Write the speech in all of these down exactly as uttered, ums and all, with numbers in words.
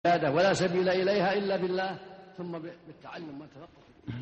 عبادة ولا سبيل إليها إلا بالله ثم بالتعلم والتفقه.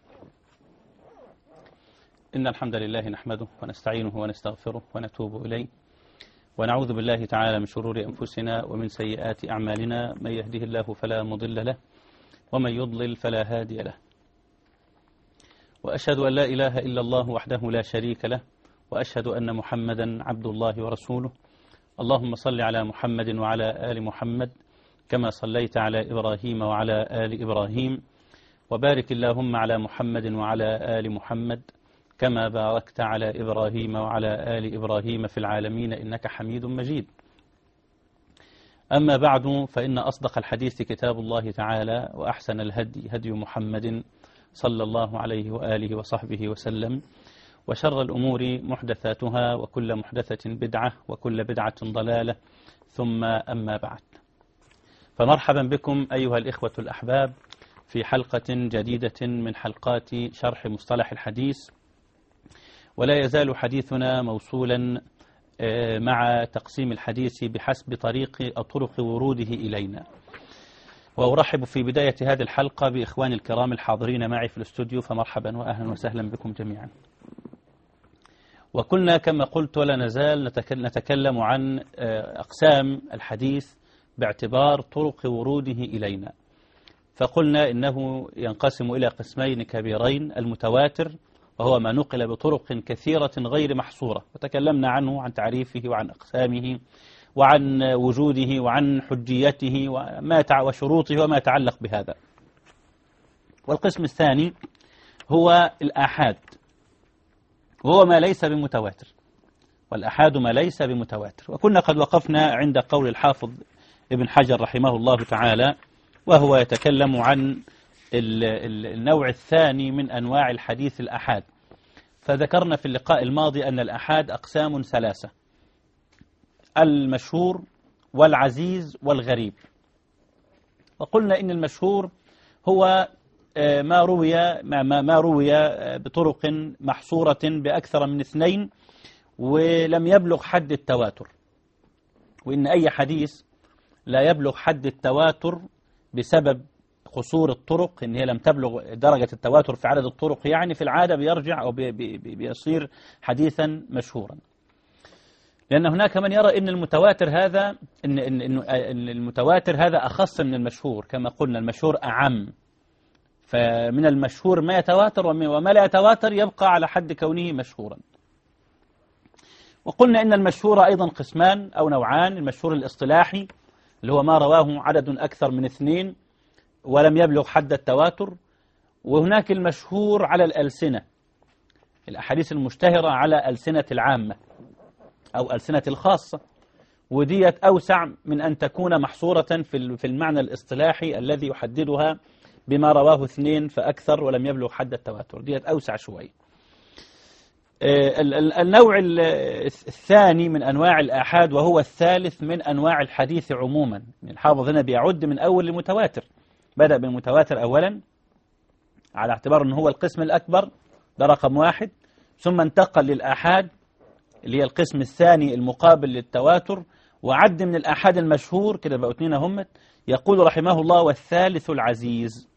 إن الحمد لله نحمده ونستعينه ونستغفره ونتوب إليه ونعوذ بالله تعالى من شرور أنفسنا ومن سيئات أعمالنا. من يهده الله فلا مضل له ومن يضلل فلا هادي له، وأشهد أن لا إله إلا الله وحده لا شريك له، وأشهد أن محمدا عبد الله ورسوله. اللهم صل على محمد وعلى آل محمد كما صليت على إبراهيم وعلى آل إبراهيم، وبارك اللهم على محمد وعلى آل محمد كما باركت على إبراهيم وعلى آل إبراهيم في العالمين إنك حميد مجيد. أما بعد، فإن أصدق الحديث كتاب الله تعالى، وأحسن الهدي هدي محمد صلى الله عليه وآله وصحبه وسلم، وشر الأمور محدثاتها، وكل محدثة بدعة، وكل بدعة ضلالة، ثم أما بعد. فمرحبا بكم أيها الإخوة الأحباب في حلقة جديدة من حلقات شرح مصطلح الحديث، ولا يزال حديثنا موصولا مع تقسيم الحديث بحسب طريق طرق وروده إلينا. وأرحب في بداية هذه الحلقة بإخواني الكرام الحاضرين معي في الاستوديو، فمرحبا وأهلا وسهلا بكم جميعا. وكنا كما قلت ولا نزال نتكلم عن أقسام الحديث باعتبار طرق وروده إلينا، فقلنا إنه ينقسم إلى قسمين كبيرين: المتواتر وهو ما نقل بطرق كثيرة غير محصورة، وتكلمنا عنه، عن تعريفه وعن أقسامه وعن وجوده وعن حجيته وما وشروطه وما يتعلق بهذا. والقسم الثاني هو الآحاد، وهو ما ليس بمتواتر، والآحاد ما ليس بمتواتر. وكنا قد وقفنا عند قول الحافظ ابن حجر رحمه الله تعالى، وهو يتكلم عن النوع الثاني من أنواع الحديث الآحاد. فذكرنا في اللقاء الماضي أن الآحاد أقسام ثلاثة: المشهور والعزيز والغريب. وقلنا إن المشهور هو ما روي ما, ما روي بطرق محصورة بأكثر من اثنين ولم يبلغ حد التواتر، وإن أي حديث لا يبلغ حد التواتر بسبب قصور الطرق، إن هي لم تبلغ درجة التواتر في عدد الطرق، يعني في العادة بيرجع أو بي بي بيصير حديثا مشهورا. لأن هناك من يرى إن المتواتر هذا إن, إن, إن المتواتر هذا أخص من المشهور، كما قلنا المشهور أعم، فمن المشهور ما يتواتر وما لا يتواتر يبقى على حد كونه مشهورا. وقلنا إن المشهور أيضا قسمان أو نوعان: المشهور الاصطلاحي اللي هو ما رواه عدد أكثر من اثنين ولم يبلغ حد التواتر، وهناك المشهور على الألسنة، الأحاديث المشتهرة على ألسنة العامة أو ألسنة الخاصة، وديت أوسع من أن تكون محصورة في المعنى الاصطلاحي الذي يحددها بما رواه اثنين فأكثر ولم يبلغ حد التواتر، ديت أوسع شوي. النوع الثاني من أنواع الآحاد وهو الثالث من أنواع الحديث عموما. الحافظ هنا بيعد من أول المتواتر، بدأ بالمتواتر أولا على اعتبار أنه هو القسم الأكبر، ده رقم واحد، ثم انتقل للآحاد اللي هي القسم الثاني المقابل للتواتر، وعد من الآحاد المشهور، كده بقوا اثنين همت. يقول رحمه الله: والثالث العزيز.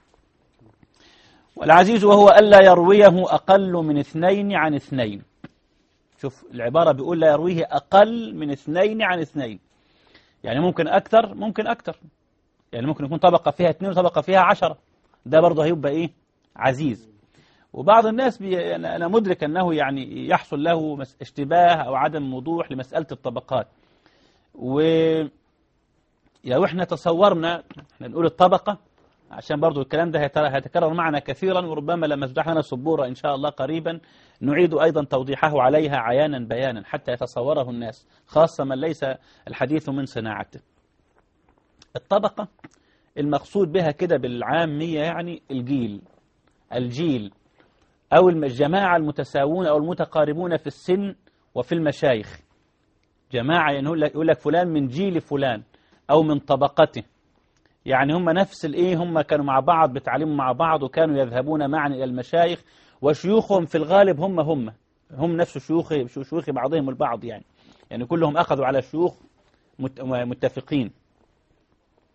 والعزيز وهو ألا يرويه أقل من اثنين عن اثنين. شوف العبارة، بيقول لا يرويه أقل من اثنين عن اثنين، يعني ممكن أكثر ممكن أكثر، يعني ممكن يكون طبقة فيها اثنين وطبقة فيها عشرة، ده برضه هيبقى إيه؟ عزيز. وبعض الناس بي... أنا مدرك أنه يعني يحصل له اشتباه أو عدم وضوح لمسألة الطبقات، و لو احنا تصورنا احنا نقول الطبقة، عشان برضو الكلام ده هيتكرر معنا كثيرا، وربما لما تفتح لنا السبورة إن شاء الله قريبا نعيد أيضا توضيحه عليها عيانا بيانا حتى يتصوره الناس، خاصة من ليس الحديث من صناعته. الطبقة المقصود بها كده بالعامية يعني الجيل الجيل أو الجماعة المتساوون أو المتقاربون في السن وفي المشايخ. جماعة يعني يقول لك فلان من جيل فلان أو من طبقته، يعني هم نفس الإيه، هم كانوا مع بعض بتعليموا مع بعض، وكانوا يذهبون معا إلى المشايخ، وشيوخهم في الغالب هم هم هم نفس شيوخ شيوخ بعضهم البعض، يعني يعني كلهم أخذوا على شيوخ متفقين.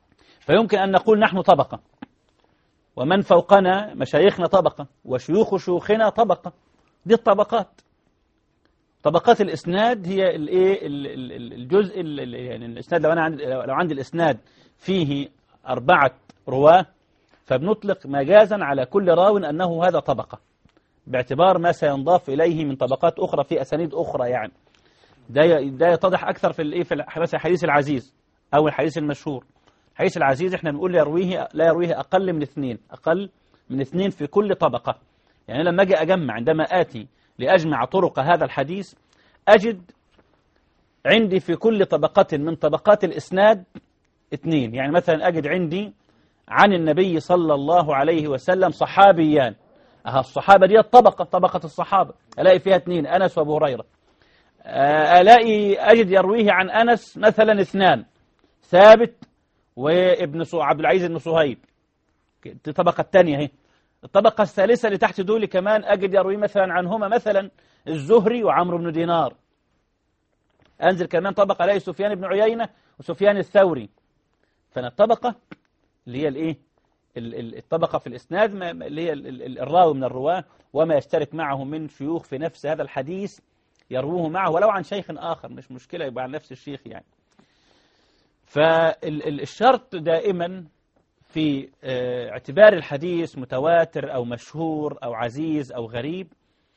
فيمكن أن نقول نحن طبقة، ومن فوقنا مشايخنا طبقة، وشيوخ شيوخنا طبقة. دي الطبقات. طبقات الإسناد هي الايه الجزء يعني الإسناد. لو أنا عندي لو عندي الإسناد فيه أربعة رواة، فبنطلق مجازا على كل راو أنه هذا طبقة، باعتبار ما سينضاف إليه من طبقات أخرى في أسانيد أخرى. يعني ده ده يتضح أكثر في الايه في الحديث العزيز أو الحديث المشهور. الحديث العزيز احنا بنقول يرويه لا يرويه أقل من اثنين، أقل من اثنين في كل طبقة. يعني لما أجي أجمع، عندما آتي لأجمع طرق هذا الحديث، أجد عندي في كل طبقة من طبقات الإسناد اثنين. يعني مثلا أجد عندي عن النبي صلى الله عليه وسلم صحابيان، أها الصحابة دي الطبقة، طبقة الصحابة، ألاقي فيها اثنين، أنس وأبو هريرة. ألاقي أجد يرويه عن أنس مثلا اثنان، ثابت وابن عبد العزيز بن صهيب، الطبقة الثانية هي. الطبقة الثالثة اللي تحت دول كمان أجد يروي مثلا عنهما مثلا الزهري وعمرو بن دينار. أنزل كمان طبقة ألاقي سفيان بن عيينة وسفيان الثوري. فأنا الطبقة اللي هي الإيه؟ الطبقة في الإسناد اللي هي الراوي من الرواة وما يشترك معه من شيوخ في نفس هذا الحديث يروه معه ولو عن شيخ آخر، مش مشكلة يبقى عن نفس الشيخ يعني. فالشرط دائما في اعتبار الحديث متواتر أو مشهور أو عزيز أو غريب،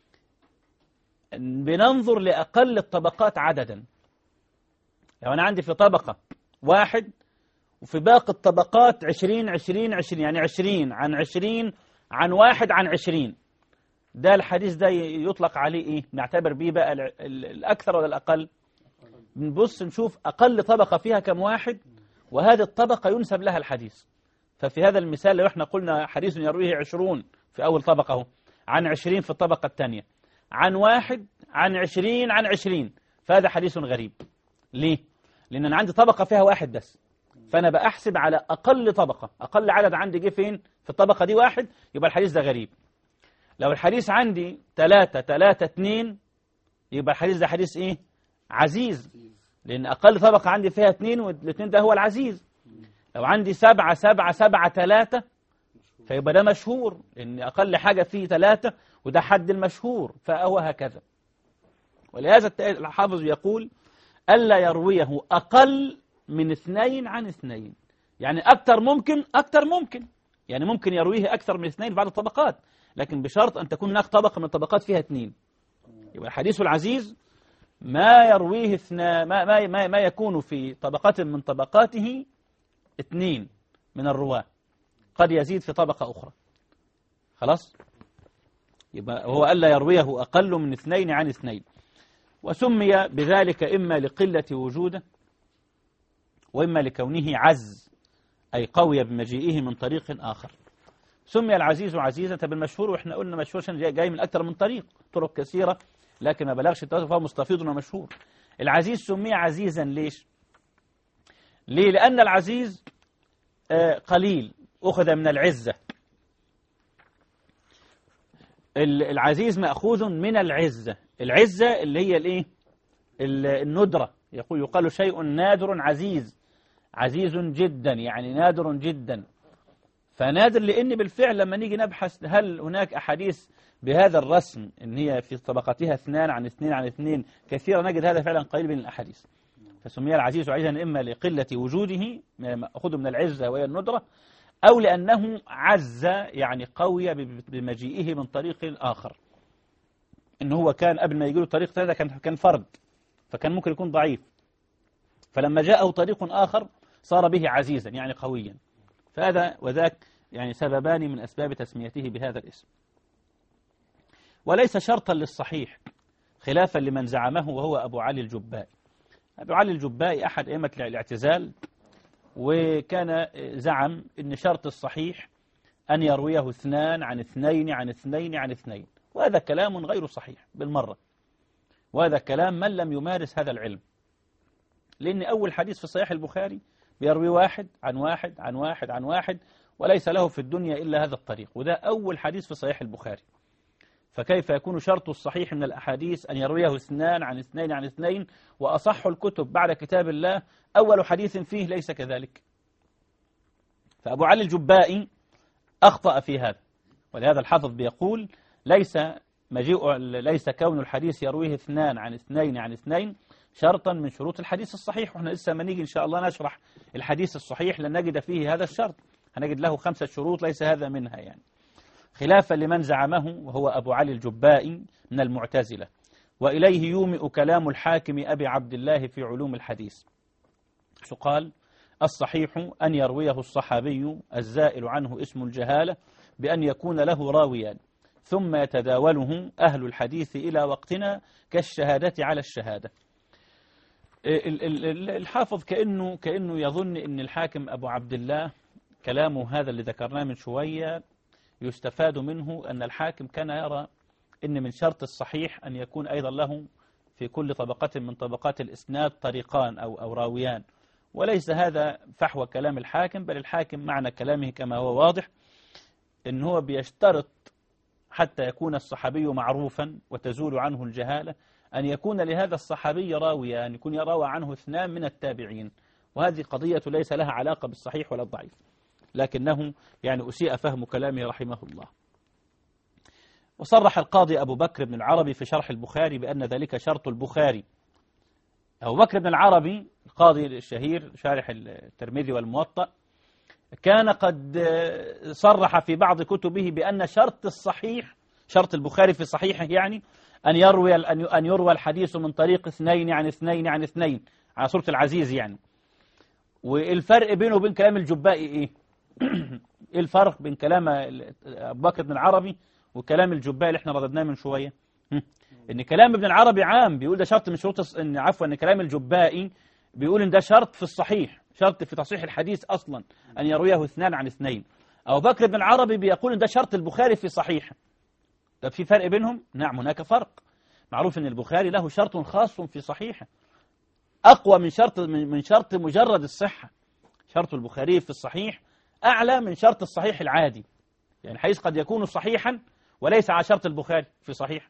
بننظر لأقل الطبقات عددا. يعني أنا عندي في طبقة واحد وفي باقي الطبقات عشرين عشرين عشرين، يعني عشرين عن عشرين عن واحد عن عشرين. ده الحديث ده يطلق عليه إيه؟ نعتبر بيه بقى الأكثر ولا الأقل؟ بنبص نشوف أقل طبقة فيها كم واحد، وهذه الطبقة ينسب لها الحديث. ففي هذا المثال لو احنا قلنا حديث يرويه عشرون في أول طبقة، عن عشرين في الطبقة الثانية، عن واحد عن عشرين عن عشرين، فهذا حديث غريب. ليه؟ لأن أنا عندي طبقة فيها واحد بس، فأنا بأحسب على أقل طبقة، أقل عدد عندي جه فين؟ في الطبقة دي واحد، يبقى الحديث ده غريب. لو الحديث عندي ثلاثة ثلاثة اثنين، يبقى الحديث ده حديث إيه؟ عزيز، لأن أقل طبقة عندي فيها اثنين، والاثنين ده هو العزيز. لو عندي سبعة سبعة سبعة ثلاثة، فيبقى ده مشهور، لأن أقل حاجة فيه ثلاثة وده حد المشهور، فهو هكذا. ولهذا الحافظ يقول ألا يرويه أقل من اثنين عن اثنين. يعني أكثر ممكن، أكثر ممكن، يعني ممكن يرويه أكثر من اثنين بعض الطبقات، لكن بشرط أن تكون هناك طبقة من الطبقات فيها اثنين. يبقى الحديث العزيز ما يرويه اثنا ما, ما, ما, ما يكون في طبقة من طبقاته اثنين من الرواة، قد يزيد في طبقة أخرى. خلاص؟ يبقى هو ألا يرويه أقل من اثنين عن اثنين. وسمي بذلك إما لقلة وجوده، وإما لكونه عز، أي قوي بمجيئه من طريق آخر. سمي العزيز عزيزة بالمشهور، وإحنا قلنا مشهور عشان جاي من أكثر من طريق، طرق كثيرة، لكن ما بلغش التوازن فهو مستفيض ومشهور. العزيز سمي عزيزا ليش؟ ليه؟ لأن العزيز قليل، أخذ من العزة. العزيز مأخوذ من العزة، العزة اللي هي الايه؟ الندرة. يقول يقال شيء نادر عزيز، عزيز جدا يعني نادر جدا. فنادر لأن بالفعل لما نيجي نبحث هل هناك أحاديث بهذا الرسم إن هي في طبقتها اثنان عن اثنين عن اثنين كثيرا، نجد هذا فعلا قليل من الأحاديث. فسمي العزيز عزيزا إما لقلة وجوده مأخوذ من العزة وهي الندرة، أو لأنه عز يعني قوي بمجيئه من طريق آخر. إن هو كان قبل ما يجي له طريق هذا كان كان فرد، فكان ممكن يكون ضعيف، فلما جاءه طريق آخر صار به عزيزا يعني قويا. فهذا وذاك يعني سببان من أسباب تسميته بهذا الاسم. وليس شرطا للصحيح خلافا لمن زعمه وهو أبو علي الجبائي. أبو علي الجبائي أحد أئمة الاعتزال، وكان زعم أن شرط الصحيح أن يرويه اثنان عن اثنين عن اثنين عن اثنين، وهذا كلام غير صحيح بالمرة، وهذا كلام من لم يمارس هذا العلم. لأن أول حديث في صحيح البخاري بيروي واحد عن واحد عن واحد عن واحد، وليس له في الدنيا إلا هذا الطريق، وده أول حديث في صحيح البخاري. فكيف يكون شرط الصحيح من الأحاديث أن يرويه اثنان عن اثنين عن اثنين، وأصح الكتب بعد كتاب الله أول حديث فيه ليس كذلك؟ فأبو علي الجبائي أخطأ في هذا، ولهذا الحافظ بيقول ليس مجيء ليس كون الحديث يرويه اثنان عن اثنين عن اثنين شرطا من شروط الحديث الصحيح. وإحنا لسه ما نيجي إن شاء الله نشرح الحديث الصحيح لن نجد فيه هذا الشرط، هنجد له خمسة شروط ليس هذا منها يعني، خلافا لمن زعمه وهو أبو علي الجبائي من المعتزلة. وإليه يومئ كلام الحاكم أبي عبد الله في علوم الحديث. شو قال؟ الصحيح أن يرويه الصحابي الزائل عنه اسم الجهالة بأن يكون له راويان ثم يتداوله أهل الحديث إلى وقتنا كالشهادة على الشهادة. الحافظ كأنه, كأنه يظن أن الحاكم أبو عبد الله كلامه هذا اللي ذكرناه من شوية يستفاد منه أن الحاكم كان يرى أن من شرط الصحيح أن يكون أيضا له في كل طبقة من طبقات الإسناد طريقان أو, أو راويان، وليس هذا فحوى كلام الحاكم، بل الحاكم معنى كلامه كما هو واضح أن هو بيشترط حتى يكون الصحابي معروفا وتزول عنه الجهالة أن يكون لهذا الصحابي راويا، أن يكون يروى عنه اثنان من التابعين، وهذه قضية ليس لها علاقة بالصحيح ولا الضعيف، لكنه يعني أسيء فهم كلامه رحمه الله. وصرح القاضي أبو بكر بن العربي في شرح البخاري بأن ذلك شرط البخاري. أبو بكر بن العربي القاضي الشهير شارح الترمذي والموطأ كان قد صرح في بعض كتبه بأن شرط الصحيح، شرط البخاري في صحيحه يعني أن يروي أن يروى الحديث من طريق اثنين عن اثنين عن اثنين على صورة العزيز يعني. والفرق بينه وبين كلام الجبائي إيه؟ إيه الفرق بين كلام أبو بكر بن العربي وكلام الجبائي اللي احنا رددناه من شوية؟ إن كلام ابن العربي عام بيقول ده شرط من شروط، إن عفوا إن كلام الجبائي بيقول إن ده شرط في الصحيح، شرط في تصحيح الحديث أصلا أن يرويه اثنان عن اثنين. أبو بكر بن العربي بيقول إن ده شرط البخاري في صحيحه. طب في فرق بينهم؟ نعم هناك فرق. معروف أن البخاري له شرط خاص في صحيحه أقوى من شرط من شرط مجرد الصحة. شرط البخاري في الصحيح أعلى من شرط الصحيح العادي، يعني الحديث قد يكون صحيحا وليس على شرط البخاري في صحيح.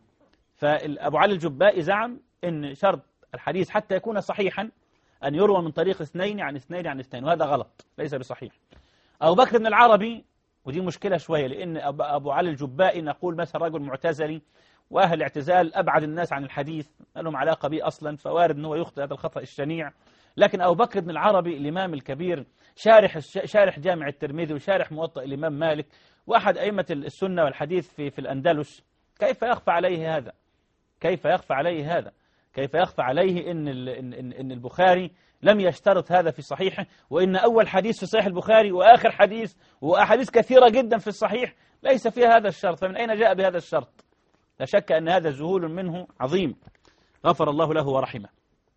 فأبو علي الجبائي زعم أن شرط الحديث حتى يكون صحيحا أن يروى من طريق اثنين عن اثنين عن اثنين، وهذا غلط ليس بصحيح. أبو بكر بن العربي، ودي مشكلة شوية، لأن أبو علي الجبائي نقول مثلا رجل معتزلي، وأهل الاعتزال أبعد الناس عن الحديث، ما لهم علاقة به أصلا، فوارد أنه يخطئ هذا الخطأ الشنيع. لكن أبو بكر بن العربي الإمام الكبير شارح شارح جامع الترمذي وشارح موطأ الإمام مالك وأحد أئمة السنة والحديث في في الأندلس، كيف يخفى عليه هذا؟ كيف يخفى عليه هذا؟ كيف يخفى عليه إن إن إن البخاري لم يشترط هذا في صحيحه، وإن أول حديث في صحيح البخاري وآخر حديث وأحاديث كثيرة جدا في الصحيح ليس فيها هذا الشرط، فمن أين جاء بهذا الشرط؟ لا شك أن هذا ذهول منه عظيم، غفر الله له ورحمه.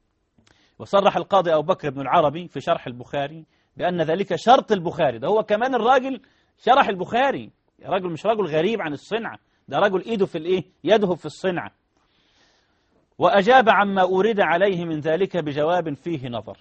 وصرح القاضي أبو بكر بن العربي في شرح البخاري بأن ذلك شرط البخاري. ده هو كمان الراجل شرح البخاري، راجل مش راجل غريب عن الصنعة، ده راجل إيده في الإيه؟ يده في الصنعة. وأجاب عما أورد عليه من ذلك بجواب فيه نظر.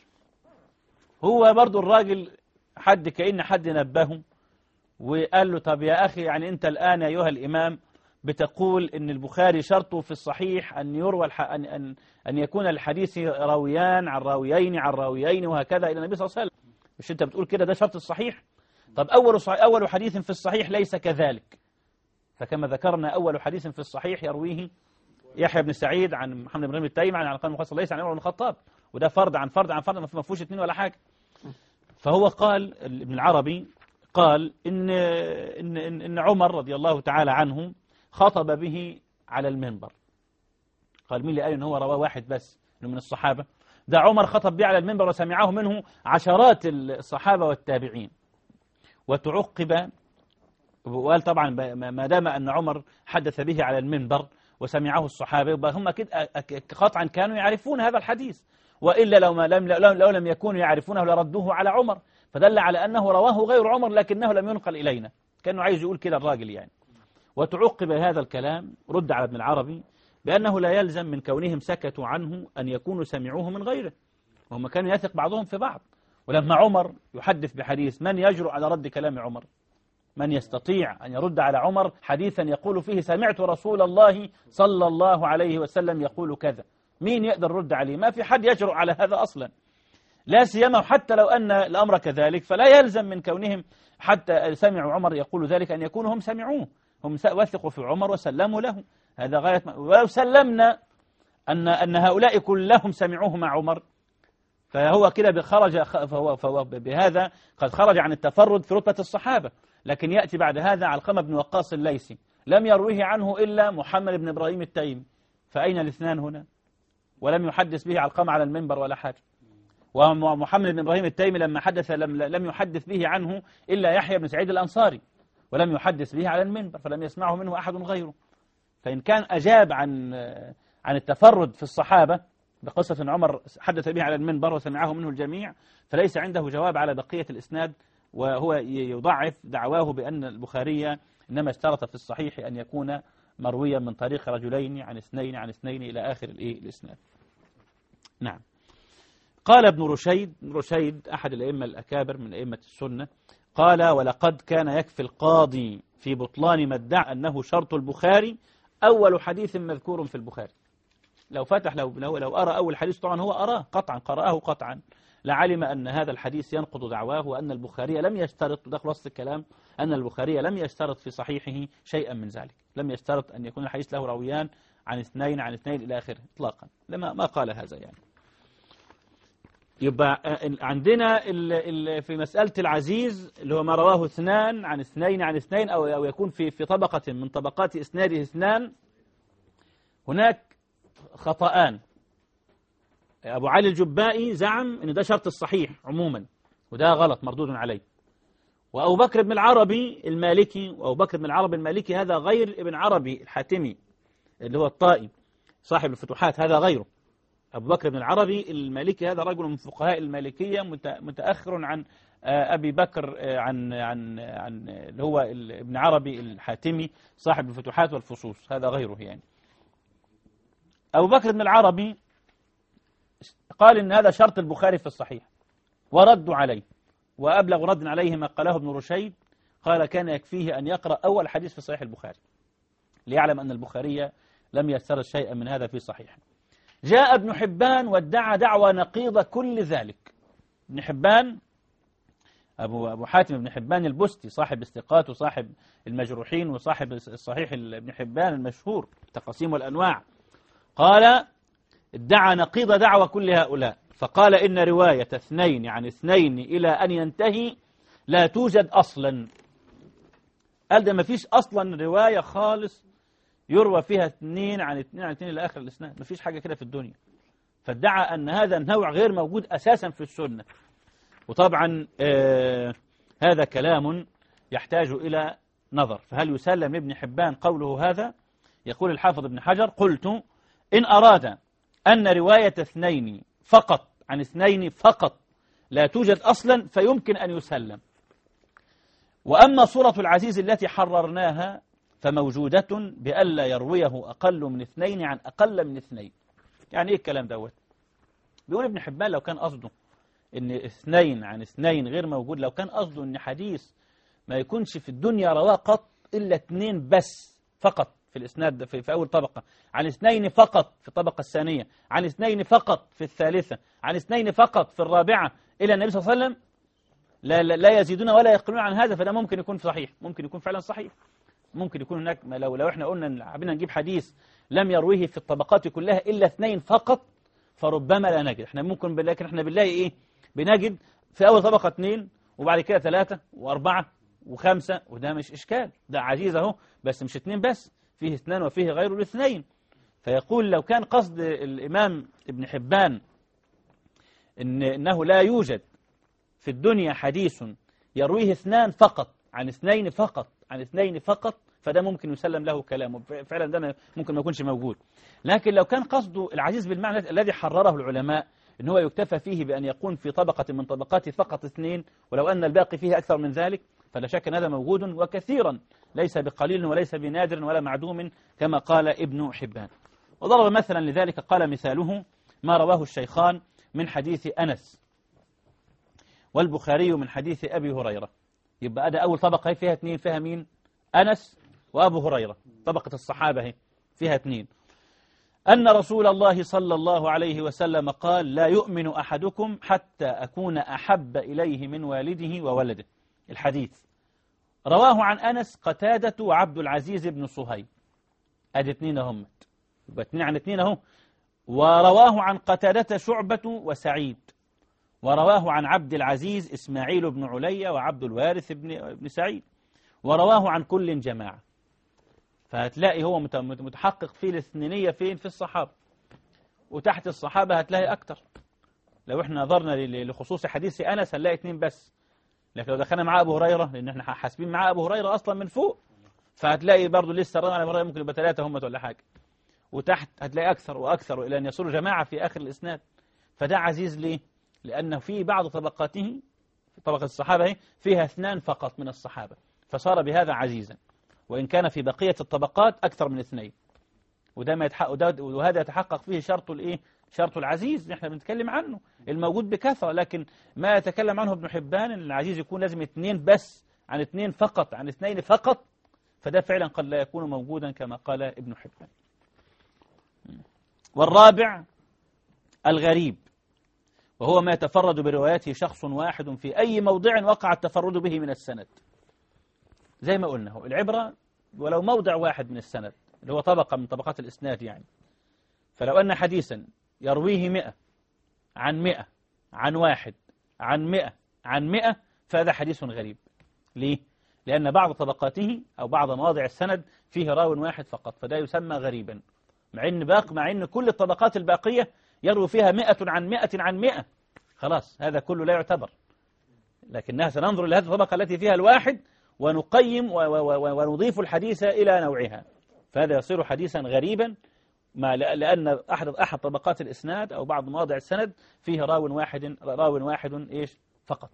هو برضو الراجل حد كأن حد نبهه وقال له طب يا أخي، يعني أنت الآن أيها الإمام بتقول إن البخاري شرطه في الصحيح أن يروى الح... أن... أن... أن يكون الحديث راويان عن راويين عن راويين وهكذا إلى النبي صلى الله عليه وسلم، مش أنت بتقول كده ده شرط الصحيح؟ طب أول صح... أول حديث في الصحيح ليس كذلك، فكما ذكرنا أول حديث في الصحيح يرويه يحيى بن سعيد عن محمد بن التيمي عن علقمة بن ليس عن عمر بن الخطاب، وده فرد عن فرد عن فرد ما فيهوش اثنين ولا حاجة. فهو قال ابن العربي قال إن إن إن, إن عمر رضي الله تعالى عنه خطب به على المنبر. قال مين اللي قال إن هو رواه واحد بس إنه من الصحابة؟ ده عمر خطب به على المنبر وسمعه منه عشرات الصحابة والتابعين. وتعقب وقال طبعا ما دام أن عمر حدث به على المنبر وسمعه الصحابة يبقى هم كده قطعا كانوا يعرفون هذا الحديث، وإلا لو, ما لم لو لم يكونوا يعرفونه لردوه على عمر، فدل على أنه رواه غير عمر لكنه لم ينقل إلينا، كانوا عايز يقول كده الراجل يعني. وتعقب هذا الكلام رد على ابن العربي بأنه لا يلزم من كونهم سكتوا عنه أن يكونوا سمعوه من غيره، وهم كانوا يثق بعضهم في بعض. ولما عمر يحدث بحديث من يجرؤ على رد كلام عمر؟ من يستطيع أن يرد على عمر حديثا يقول فيه سمعت رسول الله صلى الله عليه وسلم يقول كذا؟ مين يقدر يرد عليه؟ ما في حد يجرؤ على هذا أصلا. لا سيما وحتى لو أن الأمر كذلك فلا يلزم من كونهم حتى سمعوا عمر يقول ذلك أن يكونوا هم سمعوه، هم وثقوا في عمر وسلموا له. هذا غاية ما. ولو سلمنا أن أن هؤلاء كلهم سمعوه مع عمر فهو كده خرج، فهو, فهو بهذا قد خرج عن التفرد في رتبة الصحابة. لكن يأتي بعد هذا علقمة بن وقاص الليثي لم يرويه عنه إلا محمد بن إبراهيم التيمي، فأين الاثنان هنا؟ ولم يحدث به علقمة على المنبر ولا حاجة. ومحمد بن إبراهيم التيمي لما حدث لم, لم يحدث به عنه إلا يحيى بن سعيد الأنصاري، ولم يحدث به على المنبر، فلم يسمعه منه أحد غيره. فإن كان أجاب عن عن التفرد في الصحابة بقصة أن عمر حدث به على المنبر وسمعه منه الجميع، فليس عنده جواب على بقية الإسناد، وهو يضعف دعواه بأن البخاري إنما اشترط في الصحيح أن يكون مرويا من طريق رجلين عن اثنين عن اثنين إلى آخر الإسناد. نعم. قال ابن رشيد، رشيد أحد الأئمة الأكابر من أئمة السنة، قال: ولقد كان يكفي القاضي في بطلان ما ادعى أنه شرط البخاري أول حديث مذكور في البخاري. لو فتح لو, لو, لو أرى أول حديث، طبعا هو أراه قطعا، قرأه قطعا، لعلم أن هذا الحديث ينقض دعواه، وأن البخاري لم يشترط، ده خلاصة الكلام، أن البخاري لم يشترط في صحيحه شيئا من ذلك، لم يشترط أن يكون الحديث له راويان عن اثنين عن اثنين إلى آخره إطلاقا، لما ما قال هذا يعني. يبقى عندنا ال ال في مسألة العزيز اللي هو ما رواه اثنان عن اثنين عن اثنين، أو, أو يكون في في طبقة من طبقات إسناده اثنان، هناك خطأان. أبو علي الجبائي زعم أن ده شرط الصحيح عموما، وده غلط مردود عليه. وأبو بكر بن العربي المالكي، وأبو بكر بن العربي المالكي هذا غير ابن عربي الحاتمي اللي هو الطائي صاحب الفتوحات، هذا غيره. أبو بكر بن العربي المالكي هذا رجل من فقهاء المالكية متأخر عن أبي بكر، عن عن عن اللي هو ابن عربي الحاتمي صاحب الفتوحات والفصوص، هذا غيره يعني. أبو بكر بن العربي قال إن هذا شرط البخاري في الصحيح، وردوا عليه، وأبلغ رد عليه ما قاله ابن رشيد، قال كان يكفيه أن يقرأ أول حديث في صحيح البخاري ليعلم أن البخاري لم يسترد شيئا من هذا في صحيحه. جاء ابن حبان وادعى دعوى نقيض كل ذلك. ابن حبان أبو, أبو حاتم ابن حبان البستي صاحب استقاط وصاحب المجروحين وصاحب الصحيح ابن حبان المشهور تقاسيم والأنواع، قال ادعى نقيض دعوى كل هؤلاء، فقال إن رواية اثنين عن اثنين إلى أن ينتهي لا توجد أصلا. قال ده ما فيش أصلا رواية خالص يروى فيها اثنين عن اثنين عن اثنين إلى آخر الإسناد، ما فيش حاجة كده في الدنيا. فادعى أن هذا النوع غير موجود أساسا في السنة. وطبعا آه هذا كلام يحتاج إلى نظر، فهل يسلم لابن حبان قوله هذا؟ يقول الحافظ ابن حجر: قلت إن أراد أن رواية اثنين فقط عن اثنين فقط لا توجد أصلا فيمكن أن يسلم. وأما صورة العزيز التي حررناها فموجودة بألا يرويه أقل من اثنين عن أقل من اثنين. يعني إيه الكلام دوت؟ بيقول ابن حبان لو كان قصده إن اثنين عن اثنين غير موجود، لو كان قصده إن حديث ما يكونش في الدنيا رواه قط إلا اثنين بس فقط في الإسناد في, في أول طبقة، عن اثنين فقط في الطبقة الثانية، عن اثنين فقط في الثالثة، عن اثنين فقط في الرابعة إلى النبي صلى الله عليه وسلم، لا, لا, لا يزيدون ولا يقلون عن هذا، فده ممكن يكون صحيح، ممكن يكون فعلا صحيح. ممكن يكون هناك لو لو احنا قلنا حبينا نجيب حديث لم يرويه في الطبقات كلها إلا اثنين فقط، فربما لا نجد. احنا ممكن لكن احنا بنلاقي ايه؟ بنجد في أول طبقة اثنين وبعد كده ثلاثة وأربعة وخمسة، وده مش إشكال، ده عزيز اهو، بس مش اثنين بس، فيه اثنان وفيه غير الاثنين. فيقول لو كان قصد الإمام ابن حبان إن إنه لا يوجد في الدنيا حديث يرويه اثنان فقط عن اثنين فقط عن اثنين فقط، فده ممكن يسلم له كلامه، فعلا ده ممكن ما يكونش موجود. لكن لو كان قصده العزيز بالمعنى الذي حرره العلماء إن هو يكتفى فيه بأن يكون في طبقة من طبقات فقط اثنين، ولو أن الباقي فيه أكثر من ذلك، فلا شك أن هذا موجود وكثيرا، ليس بقليل وليس بنادر ولا معدوم كما قال ابن حبان. وضرب مثلا لذلك قال مثاله ما رواه الشيخان من حديث أنس والبخاري من حديث أبي هريرة. يبقى هذا أول طبقة فيها اثنين، فيها مين؟ أنس وأبو هريرة، طبقة الصحابة هي فيها اثنين. أن رسول الله صلى الله عليه وسلم قال لا يؤمن أحدكم حتى أكون أحب إليه من والده وولده. الحديث رواه عن أنس قتادة وعبد العزيز بن صهيب، أدي اتنين هم، يبقى اتنين عن اتنين اهو. ورواه عن قتادة شعبة وسعيد، ورواه عن عبد العزيز إسماعيل بن عليا وعبد الوارث بن بن سعيد، ورواه عن كل جماعة. فهتلاقي هو متحقق فيه الاثنينية فين؟ في الصحابة. وتحت الصحابة هتلاقي أكتر. لو احنا نظرنا لخصوص حديث أنس هنلاقي اثنين بس، لكن لو دخلنا مع أبو هريرة، لأن احنا حاسبين مع أبو هريرة أصلا من فوق، فهتلاقي برضه لسه الرمى على أبو هريرة ممكن يبقى ثلاثة هم ولا حاجة. وتحت هتلاقي أكثر وأكثر إلى أن يصلوا جماعة في آخر الإسناد. فده عزيز ليه؟ لأنه في بعض طبقاته، في طبقة الصحابة فيها اثنان فقط من الصحابة، فصار بهذا عزيزا، وإن كان في بقية الطبقات أكثر من اثنين. وده ما يتحقق، وهذا يتحقق فيه شرط الإيه؟ شرط العزيز نحن بنتكلم عنه الموجود بكثرة، لكن ما يتكلم عنه ابن حبان أن العزيز يكون لازم اثنين بس، عن اثنين فقط، عن اثنين فقط، فده فعلا قد لا يكون موجودا كما قال ابن حبان. والرابع الغريب، وهو ما يتفرد بروايته شخص واحد في أي موضع وقع التفرد به من السند. زي ما قلنا هو العبرة ولو موضع واحد من السند اللي هو طبقة من طبقات الإسناد يعني. فلو أن حديثا يرويه مئة عن مئة عن واحد عن مئة عن مئة فهذا حديث غريب. ليه؟ لأن بعض طبقاته أو بعض مواضع السند فيه راو واحد فقط، فده يسمى غريبا، مع إن باق مع إن كل الطبقات الباقية يروي فيها مئة عن مئة عن مئة، خلاص هذا كله لا يعتبر. لكنها سننظر لهذه الطبقة التي فيها الواحد ونقيم ونضيف الحديث إلى نوعها، فهذا يصير حديثا غريبا، ما لأن أحد أحد طبقات الإسناد أو بعض مواضع السند فيه راو واحد راو واحد إيش فقط.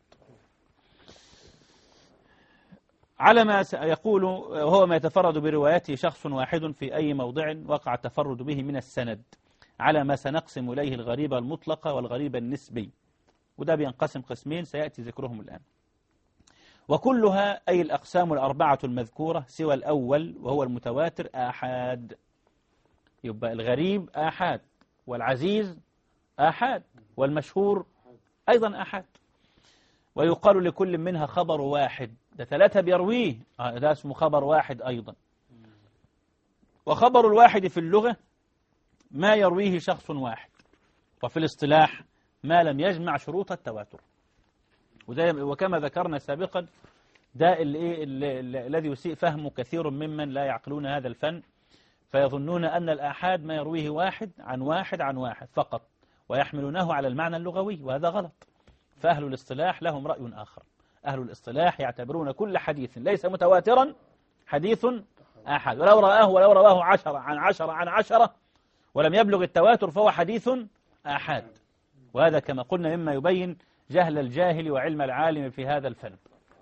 على ما يقول وهو ما يتفرد بروايته شخص واحد في أي موضع وقع التفرد به من السند، على ما سنقسم إليه الغريب المطلق والغريب النسبي، وده بينقسم قسمين سيأتي ذكرهم الآن. وكلها أي الأقسام الأربعة المذكورة سوى الأول وهو المتواتر آحاد. يبقى الغريب آحاد، والعزيز آحاد، والمشهور أيضا آحاد. ويقال لكل منها خبر واحد، ده ثلاثة بيرويه، آه ده اسمه خبر واحد أيضا. وخبر الواحد في اللغة ما يرويه شخص واحد، وفي الاصطلاح ما لم يجمع شروط التواتر. وكما ذكرنا سابقا ده الذي يسيء فهمه كثير ممن لا يعقلون هذا الفن، فيظنون أن الآحاد ما يرويه واحد عن واحد عن واحد فقط، ويحملونه على المعنى اللغوي، وهذا غلط. فأهل الاصطلاح لهم رأي آخر. أهل الاصطلاح يعتبرون كل حديث ليس متواترا حديث آحاد، ولو رآه ولو رواه عشرة عن عشرة عن عشرة ولم يبلغ التواتر فهو حديث آحاد. وهذا كما قلنا مما يبين جهل الجاهل وعلم العالم في هذا الفن.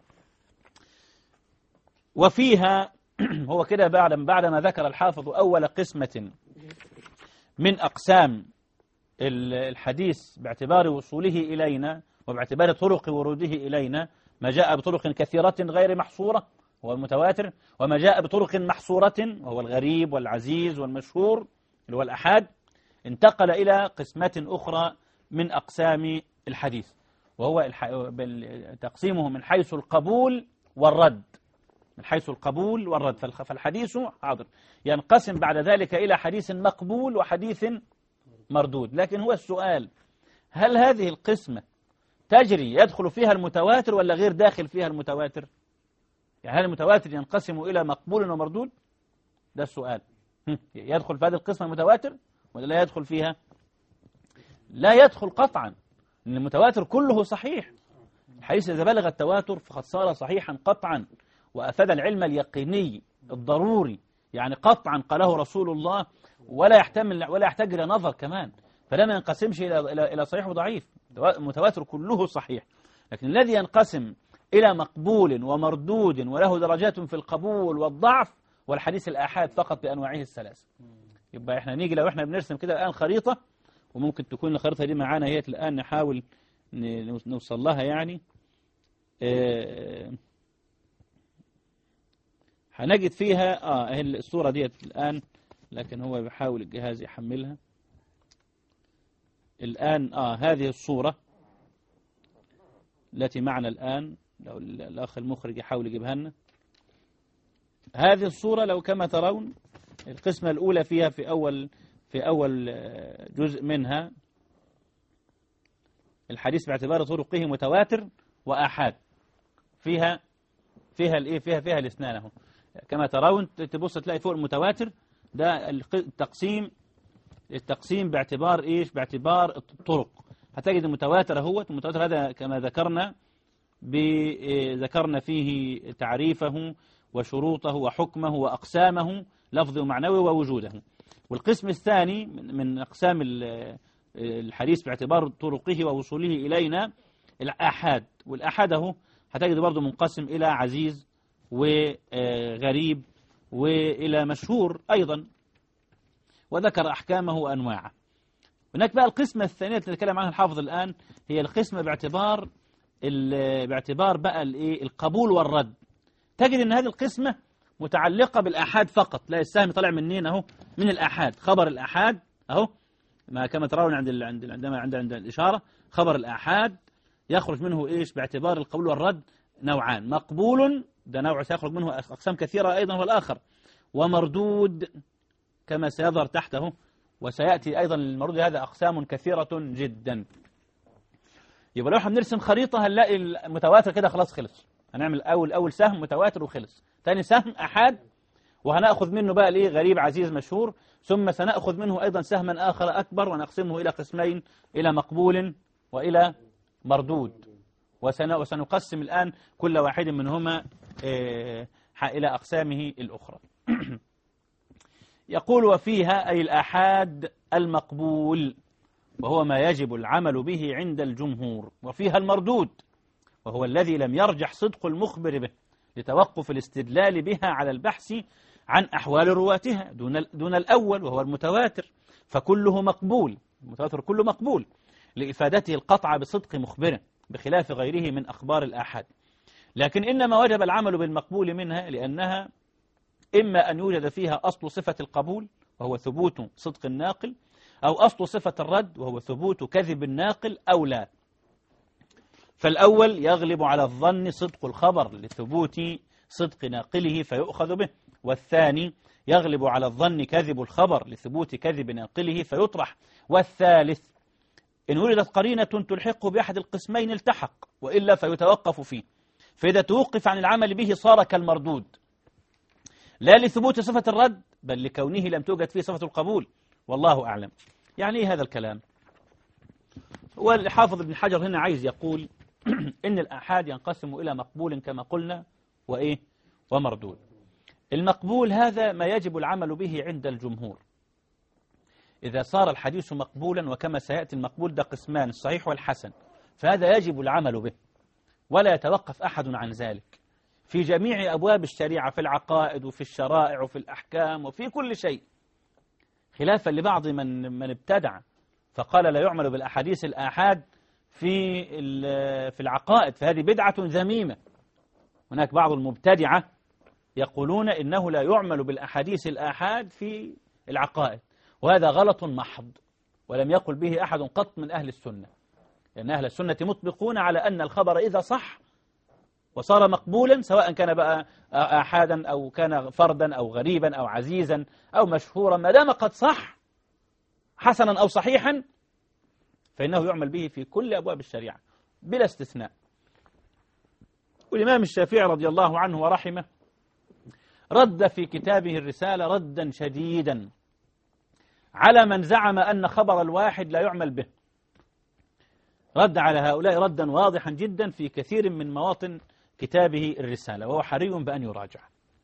وفيها هو كده بعد بعدما ذكر الحافظ أول قسمة من أقسام الحديث باعتبار وصوله إلينا وباعتبار طرق وروده إلينا، ما جاء بطرق كثيرة غير محصورة هو المتواتر، وما جاء بطرق محصورة وهو الغريب والعزيز والمشهور اللي هو الأحاد، انتقل إلى قسمة أخرى من أقسام الحديث، وهو تقسيمه من حيث القبول والرد. من حيث القبول والرد، فالحديث حاضر ينقسم بعد ذلك إلى حديث مقبول وحديث مردود. لكن هو السؤال، هل هذه القسمة تجري يدخل فيها المتواتر ولا غير داخل فيها المتواتر؟ يعني هل المتواتر ينقسم إلى مقبول ومردود؟ ده السؤال. يدخل في هذه القسمة المتواتر ولا لا يدخل فيها؟ لا يدخل قطعا، لأن المتواتر كله صحيح، حيث إذا بلغ التواتر فقد صار صحيحا قطعا وأفاد العلم اليقيني الضروري، يعني قطعا قاله رسول الله ولا يحتمل ولا يحتاج إلى نظر كمان، فلا ما ينقسمش إلى إلى إلى صحيح وضعيف، المتواتر كله صحيح. لكن الذي ينقسم إلى مقبول ومردود وله درجات في القبول والضعف والحديث الآحاد فقط بأنواعه الثلاث. يبقى احنا نيجي لو احنا بنرسم كده الآن خريطة، وممكن تكون الخريطة دي معانا هي الآن نحاول نوصل لها يعني. اه هنجد فيها اه الصورة دي الآن لكن هو بيحاول الجهاز يحملها الآن. آه هذه الصورة التي معنا الآن، لو الأخ المخرج يحاول يجيبها لنا. هذه الصورة لو كما ترون القسمة الأولى فيها في أول في أول جزء منها الحديث باعتبار طرقه متواتر وآحاد، فيها فيها الايه فيها فيها الاثنان اهو كما ترون. تبص تلاقي فوق المتواتر ده التقسيم التقسيم باعتبار ايش؟ باعتبار الطرق. هتجد المتواتر اهوت. المتواتر هذا كما ذكرنا ذكرنا فيه تعريفه وشروطه وحكمه وأقسامه لفظي ومعنوي ووجوده. والقسم الثاني من أقسام الحديث باعتبار طرقه ووصوله إلينا الآحاد. والآحاد اهو هتجد برضه منقسم إلى عزيز وغريب وإلى مشهور أيضا، وذكر أحكامه وأنواعه. هناك بقى القسمة الثانية التي نتكلم عنها الحافظ الآن، هي القسمة باعتبار باعتبار بقى الايه القبول والرد. تجد ان هذه القسمة متعلقة بالآحاد فقط. لا السهم طالع منين اهو؟ من الآحاد. خبر الآحاد اهو ما كما ترون عند عند عندما عند عند الإشارة. خبر الآحاد يخرج منه ايش؟ باعتبار القبول والرد نوعان: مقبول ده نوع سيخرج منه أقسام كثيرة أيضا هو الآخر، ومردود كما سيظهر تحته، وسيأتي أيضا المردود هذا أقسام كثيرة جدا. يبقى لو احنا بنرسم خريطة هنلاقي المتواتر كده خلاص خلص. هنعمل أول أول سهم متواتر وخلص. ثاني سهم أحاد، وهنأخذ منه بقى ليه غريب عزيز مشهور. ثم سنأخذ منه أيضا سهما آخر أكبر ونقسمه إلى قسمين، إلى مقبول وإلى مردود. وسنقسم الآن كل واحد منهما إلى أقسامه الأخرى. يقول: وفيها أي الآحاد المقبول، وهو ما يجب العمل به عند الجمهور. وفيها المردود، وهو الذي لم يرجح صدق المخبر به لتوقف الاستدلال بها على البحث عن أحوال رواتها دون دون الأول وهو المتواتر، فكله مقبول. المتواتر كله مقبول لإفادته القطع بصدق مخبره، بخلاف غيره من أخبار الآحاد. لكن إنما وجب العمل بالمقبول منها لأنها إما أن يوجد فيها أصل صفة القبول وهو ثبوت صدق الناقل، أو أصل صفة الرد وهو ثبوت كذب الناقل، أو لا. فالأول يغلب على الظن صدق الخبر لثبوت صدق ناقله فيؤخذ به، والثاني يغلب على الظن كذب الخبر لثبوت كذب ناقله فيطرح، والثالث إن وجدت قرينة تلحقه بأحد القسمين التحق، وإلا فيتوقف فيه. فإذا توقف عن العمل به صار كالمردود، لا لثبوت صفة الرد بل لكونه لم توجد فيه صفة القبول، والله أعلم. يعني إيه هذا الكلام؟ والحافظ ابن حجر هنا عايز يقول إن الآحاد ينقسم إلى مقبول كما قلنا وإيه ومردود. المقبول هذا ما يجب العمل به عند الجمهور. إذا صار الحديث مقبولا، وكما سيأتي المقبول ده قسمان الصحيح والحسن، فهذا يجب العمل به ولا يتوقف أحد عن ذلك في جميع أبواب الشريعة، في العقائد وفي الشرائع وفي الأحكام وفي كل شيء، خلافا لبعض من من ابتدع فقال لا يعمل بالأحاديث الآحاد في في العقائد، فهذه بدعة ذميمة. هناك بعض المبتدعة يقولون إنه لا يعمل بالأحاديث الآحاد في العقائد، وهذا غلط محض، ولم يقل به أحد قط من أهل السنة، لأن أهل السنة مطبقون على أن الخبر إذا صح وصار مقبولا، سواء كان بقى آحادا أو كان فردا أو غريبا أو عزيزا أو مشهورا، ما دام قد صح حسنا أو صحيحا فإنه يعمل به في كل أبواب الشريعة بلا استثناء. والإمام الشافعي رضي الله عنه ورحمه رد في كتابه الرسالة ردا شديدا على من زعم أن خبر الواحد لا يعمل به. رد على هؤلاء ردا واضحا جدا في كثير من مواطن كتابه الرسالة، وهو حري بأن يراجع.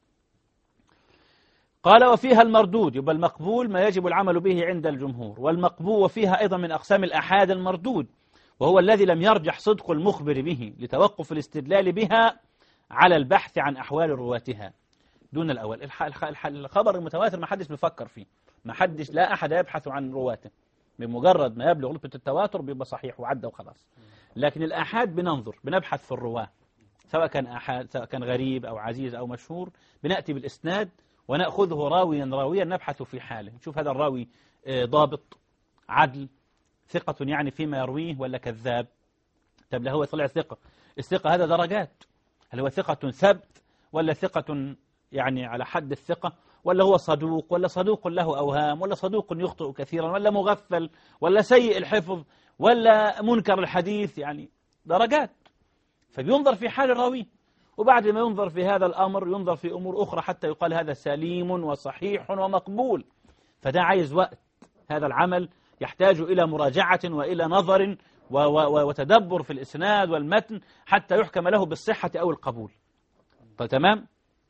قال: وفيها المردود، يبقى المقبول ما يجب العمل به عند الجمهور، والمقبول وفيها أيضا من أقسام الآحاد المردود، وهو الذي لم يرجح صدق المخبر به لتوقف الاستدلال بها على البحث عن أحوال رواتها دون الأول. الخبر المتواتر ما حدش بيفكر فيه، ما حدش لا أحد يبحث عن رواته، بمجرد ما يبلغ نسبة التواتر بيبقى صحيح وعدى وخلاص. لكن الآحاد بننظر، بنبحث في الرواه، سواء كان آحاد سواء كان غريب أو عزيز أو مشهور، بنأتي بالإسناد ونأخذه راويا راويا نبحث في حاله، نشوف هذا الراوي ضابط عدل ثقة يعني فيما يرويه ولا كذاب. طب لا هو طلع ثقة، الثقة هذا درجات، هل هو ثقة ثبت ولا ثقة يعني على حد الثقة، ولا هو صدوق ولا صدوق له أوهام، ولا صدوق يخطئ كثيرا، ولا مغفل، ولا سيء الحفظ، ولا منكر الحديث، يعني درجات. فبينظر في حال الراوي، وبعد ما ينظر في هذا الأمر ينظر في أمور أخرى حتى يقال هذا سليم وصحيح ومقبول. فده عايز وقت، هذا العمل يحتاج إلى مراجعة وإلى نظر وتدبر في الإسناد والمتن حتى يحكم له بالصحة أو القبول. طيب تمام.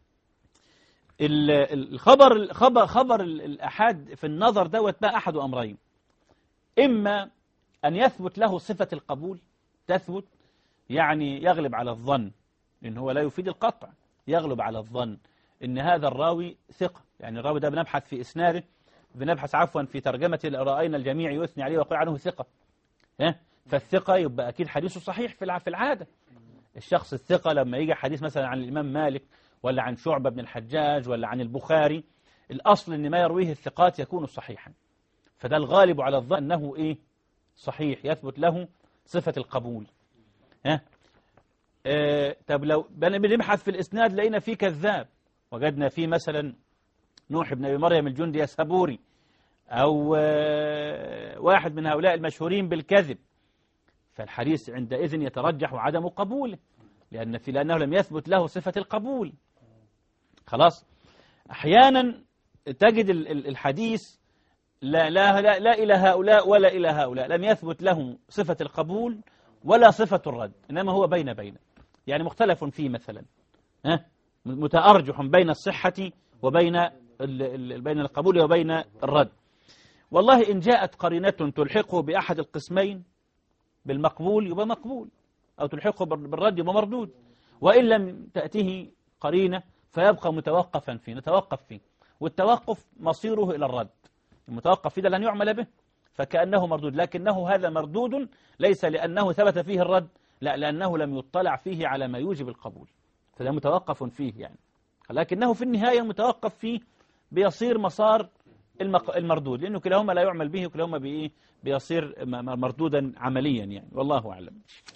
الخبر خبر خبر الأحاد في النظر دوت بقى أحد أمرين، إما أن يثبت له صفة القبول، تثبت يعني يغلب على الظن، إن هو لا يفيد القطع، يغلب على الظن إن هذا الراوي ثقة، يعني الراوي ده بنبحث في إسناده، بنبحث عفوا في ترجمة رأينا الجميع يثني عليه ويقول عنه ثقة، فالثقة يبقى أكيد حديثه صحيح في العادة. الشخص الثقة لما يجي حديث مثلا عن الإمام مالك ولا عن شعبة بن الحجاج ولا عن البخاري، الأصل إن ما يرويه الثقات يكون صحيحا، فده الغالب على الظن أنه إيه صحيح، يثبت له صفة القبول. ها اه طب لو بنبحث في الإسناد لقينا فيه كذاب، وجدنا فيه مثلا نوح بن أبي مريم الجندي السبوري، أو اه واحد من هؤلاء المشهورين بالكذب، فالحديث عندئذ يترجح عدم قبوله، لأن في لأنه لم يثبت له صفة القبول. خلاص. أحيانا تجد الحديث لا, لا, لا, لا إلى هؤلاء ولا إلى هؤلاء، لم يثبت لهم صفة القبول ولا صفة الرد، إنما هو بين بين، يعني مختلف فيه مثلا، ها متأرجح بين الصحة وبين بين القبول وبين الرد. والله إن جاءت قرينة تلحقه بأحد القسمين بالمقبول يبقى مقبول، أو تلحقه بالرد يبقى مردود، وإن لم تأتيه قرينة فيبقى متوقفا فيه، نتوقف فيه، والتوقف مصيره إلى الرد، المتوقف فيه ده لن يعمل به فكأنه مردود، لكنه هذا مردود ليس لأنه ثبت فيه الرد، لا لأنه لم يطلع فيه على ما يوجب القبول، فده متوقف فيه يعني، لكنه في النهاية المتوقف فيه بيصير مسار المردود، لأنه كلاهما لا يعمل به وكلاهما بإيه بيصير مردودا عمليا يعني، والله أعلم.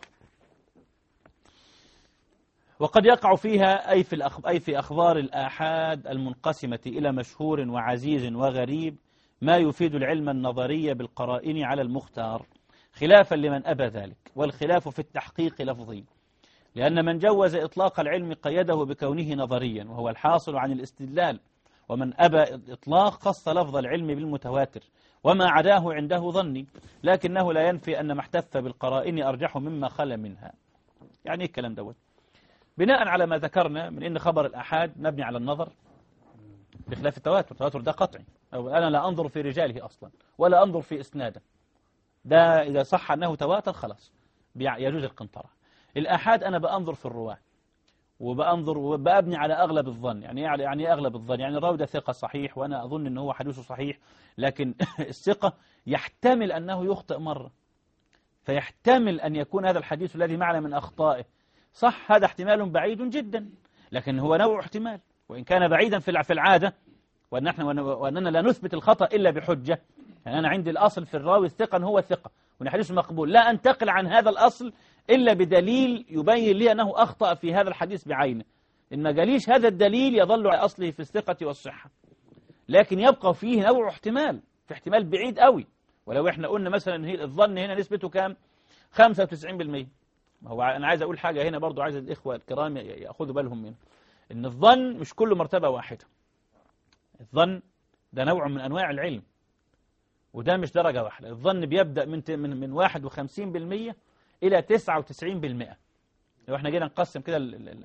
وقد يقع فيها أي في, أي في أخبار الآحاد المنقسمة إلى مشهور وعزيز وغريب ما يفيد العلم النظري بالقرائن على المختار، خلافا لمن أبى ذلك، والخلاف في التحقيق لفظي، لأن من جوز إطلاق العلم قيده بكونه نظريا وهو الحاصل عن الاستدلال، ومن أبى إطلاق خص لفظ العلم بالمتواتر وما عداه عنده ظني، لكنه لا ينفي أن ما احتف بالقرائن أرجح مما خلا منها. يعني إيه الكلام دوت؟ بناء على ما ذكرنا من إن خبر الآحاد مبني على النظر بخلاف التواتر، التواتر ده قطعي، أو أنا لا أنظر في رجاله أصلا ولا أنظر في إسناده، ده إذا صح أنه تواتر خلاص يجوز القنطرة. الآحاد أنا بأنظر في الرواة وبأنظر وبأبني على أغلب الظن، يعني يعني أغلب الظن يعني الراوي ده ثقة صحيح وأنا أظن أنه هو حديثه صحيح، لكن الثقة يحتمل أنه يخطئ مرة، فيحتمل أن يكون هذا الحديث الذي معنا من أخطائه صح، هذا احتمال بعيد جدا، لكن هو نوع احتمال وإن كان بعيدا في العادة، ونحن وأننا لا نثبت الخطأ إلا بحجة، يعني أنا عندي الأصل في الراوي الثقة أنه هو ثقة وأن حديثه مقبول، لا أنتقل عن هذا الأصل إلا بدليل يبين لي أنه أخطأ في هذا الحديث بعينه، إن ما جاليش هذا الدليل يظل على أصله في الثقة والصحة، لكن يبقى فيه نوع احتمال، في احتمال بعيد قوي، ولو إحنا قلنا مثلا الظن هنا نسبته كام؟ خمسة وتسعين بالمئة. هو أنا عايز أقول حاجة هنا برضو، عايز الإخوة الكرام يأخذوا بالهم منه، إن الظن مش كله مرتبة واحدة، الظن ده نوع من أنواع العلم، وده مش درجة واحدة، الظن بيبدأ من من من واحد وخمسين بالمئة إلى تسعة وتسعين بالمئة. لو احنا جينا نقسم كده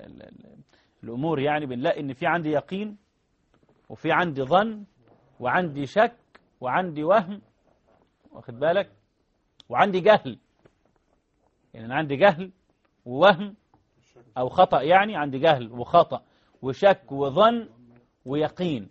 الأمور يعني بنلاقي إن في عندي يقين وفي عندي ظن وعندي شك وعندي وهم، واخد بالك، وعندي جهل، يعني أنا عندي جهل ووهم أو خطأ، يعني عندي جهل وخطأ وشك وظن ويقين.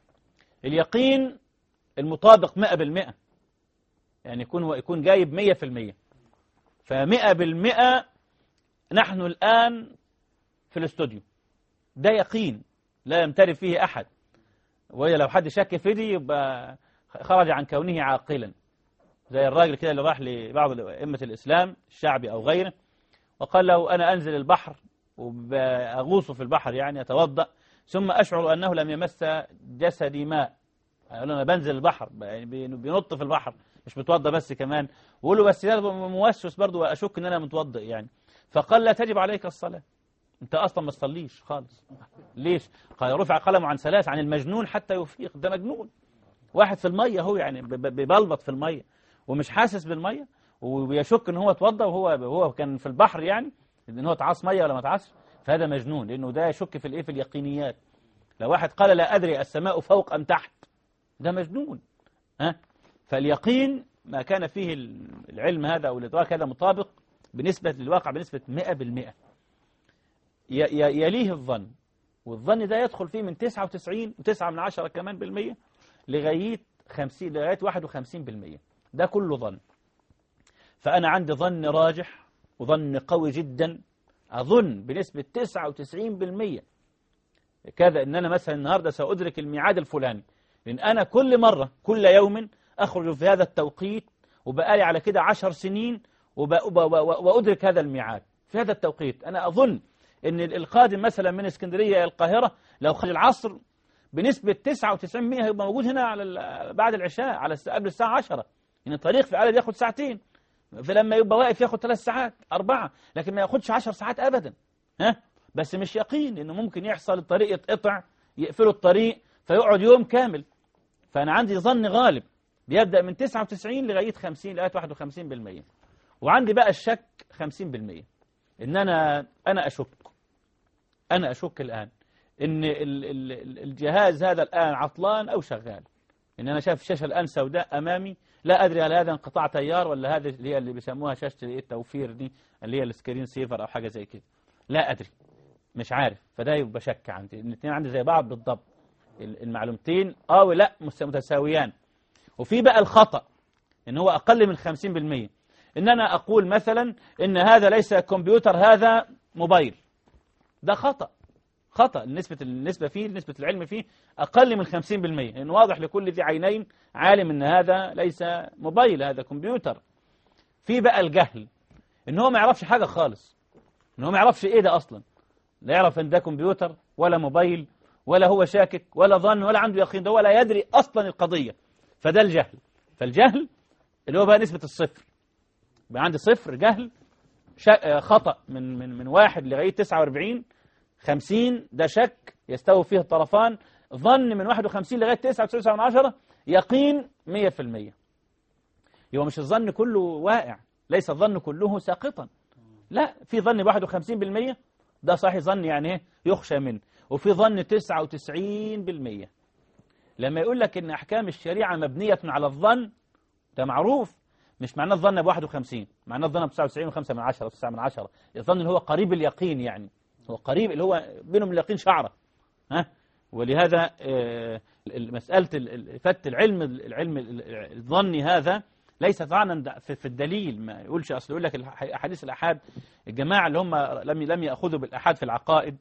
اليقين المطابق مئة بالمئة، يعني يكون يكون جايب مئة في المئة، فمئة بالمئة نحن الآن في الاستوديو، ده يقين لا يمتري فيه أحد، وإذا لو حد شك في دي يبقى خرج عن كونه عاقلا، زي الراجل كده اللي راح لبعض أئمة الإسلام الشعبي أو غيره وقال له أنا أنزل البحر وأغوص في البحر يعني أتوضأ ثم أشعر أنه لم يمس جسدي ماء. قال أنا بنزل البحر يعني بينط في البحر مش متوضأ بس كمان، وقول له بس موسوس برضه وأشك أن أنا متوضأ يعني. فقال لا تجب عليك الصلاة، أنت أصلا ما تصليش خالص. ليش؟ قال رفع قلم عن ثلاث، عن المجنون حتى يفيق. ده مجنون، واحد في المية هو يعني ببلبط في المية ومش حاسس بالمية وبيشك ان هو اتوضى وهو هو كان في البحر يعني ان هو تعاص مية ولا ما تعاصش، فهذا مجنون لانه ده يشك في الايه في اليقينيات. لو واحد قال لا ادري السماء فوق ام تحت ده مجنون. ها فاليقين ما كان فيه العلم هذا او الادراك هذا مطابق بنسبة للواقع بنسبة مئة بالمئة. يليه الظن، والظن ده يدخل فيه من تسعة وتسعين وتسعة من عشرة كمان بالمية لغاية خمسين لغاية واحد وخمسين بالمية، ده كله ظن. فأنا عندي ظن راجح وظن قوي جدا، أظن بنسبة تسعة وتسعين بالمية كذا إن أنا مثلا النهاردة سأدرك الميعاد الفلاني، لأن أنا كل مرة كل يوم أخرج في هذا التوقيت وبقالي على كده عشر سنين وأدرك هذا الميعاد في هذا التوقيت. أنا أظن إن القادم مثلا من اسكندرية إلى القاهرة لو خرج العصر بنسبة تسعة وتسعين بالمية هيبقى موجود هنا على بعد العشاء على قبل الساعة عشرة. يعني الطريق في عدد ياخد ساعتين، فلما يبقى واقف ياخد ثلاث ساعات أربعة، لكن ما ياخدش عشر ساعات أبدا. ها بس مش يقين إنه ممكن يحصل الطريق يتقطع يقفلوا الطريق فيقعد يوم كامل. فأنا عندي ظن غالب بيبدأ من تسعة وتسعين لغاية خمسين لغاية واحد وخمسين بالمية، وعندي بقى الشك خمسين بالمية. إن أنا أنا أشك أنا أشك الآن إن الجهاز هذا الآن عطلان أو شغال. إن أنا شايف الشاشة الآن سوداء أمامي، لا أدري هل هذا انقطاع تيار ولا هذه اللي هي اللي بيسموها شاشة التوفير دي اللي هي السكرين سيفر أو حاجة زي كده، لا أدري مش عارف. فده يبقى شك عندي، الاثنين عندي زي بعض بالضبط، المعلومتين آه ولا متساويان. وفي بقى الخطأ إن هو أقل من خمسين بالمية، إن أنا أقول مثلا إن هذا ليس كمبيوتر هذا موبايل. ده خطأ خطأ النسبة النسبة فيه نسبة العلم فيه أقل من خمسين بالمية، لأن واضح لكل ذي عينين عالم إن هذا ليس موبايل هذا كمبيوتر. في بقى الجهل إن هو ما يعرفش حاجة خالص، إن هو ما يعرفش إيه ده أصلا، لا يعرف إن ده كمبيوتر ولا موبايل ولا هو شاكك ولا ظن ولا عنده يقين ده ولا يدري أصلا القضية. فده الجهل. فالجهل اللي هو بقى نسبة الصفر، بقى عندي صفر جهل خطأ من من من واحد لغاية تسعة وأربعين. خمسين ده شك يستوي فيه الطرفان، ظن من واحد وخمسين لغاية تسعة وتسعين من عشرة، يقين مية في المية. يبقى مش الظن كله واقع، ليس الظن كله ساقطا، لا، في ظن واحد وخمسين بالمية ده صحيح ظن يعني ايه يخشى منه، وفي ظن تسعة وتسعين بالمية. لما يقول لك ان احكام الشريعة مبنية على الظن ده معروف، مش معناه الظن ب واحد وخمسين، معناه الظن ب تسعة وتسعين وخمسة من عشرة تسعة من عشرة. الظن اللي هو قريب اليقين، يعني هو قريب اللي هو بينهم اليقين شعرة. ها ولهذا مسألة فت العلم العلم الظني هذا ليس طعنا في الدليل. ما يقولش أصل يقول لك أحاديث الأحاد، الجماعة اللي هم لم لم يأخذوا بالأحاد في العقائد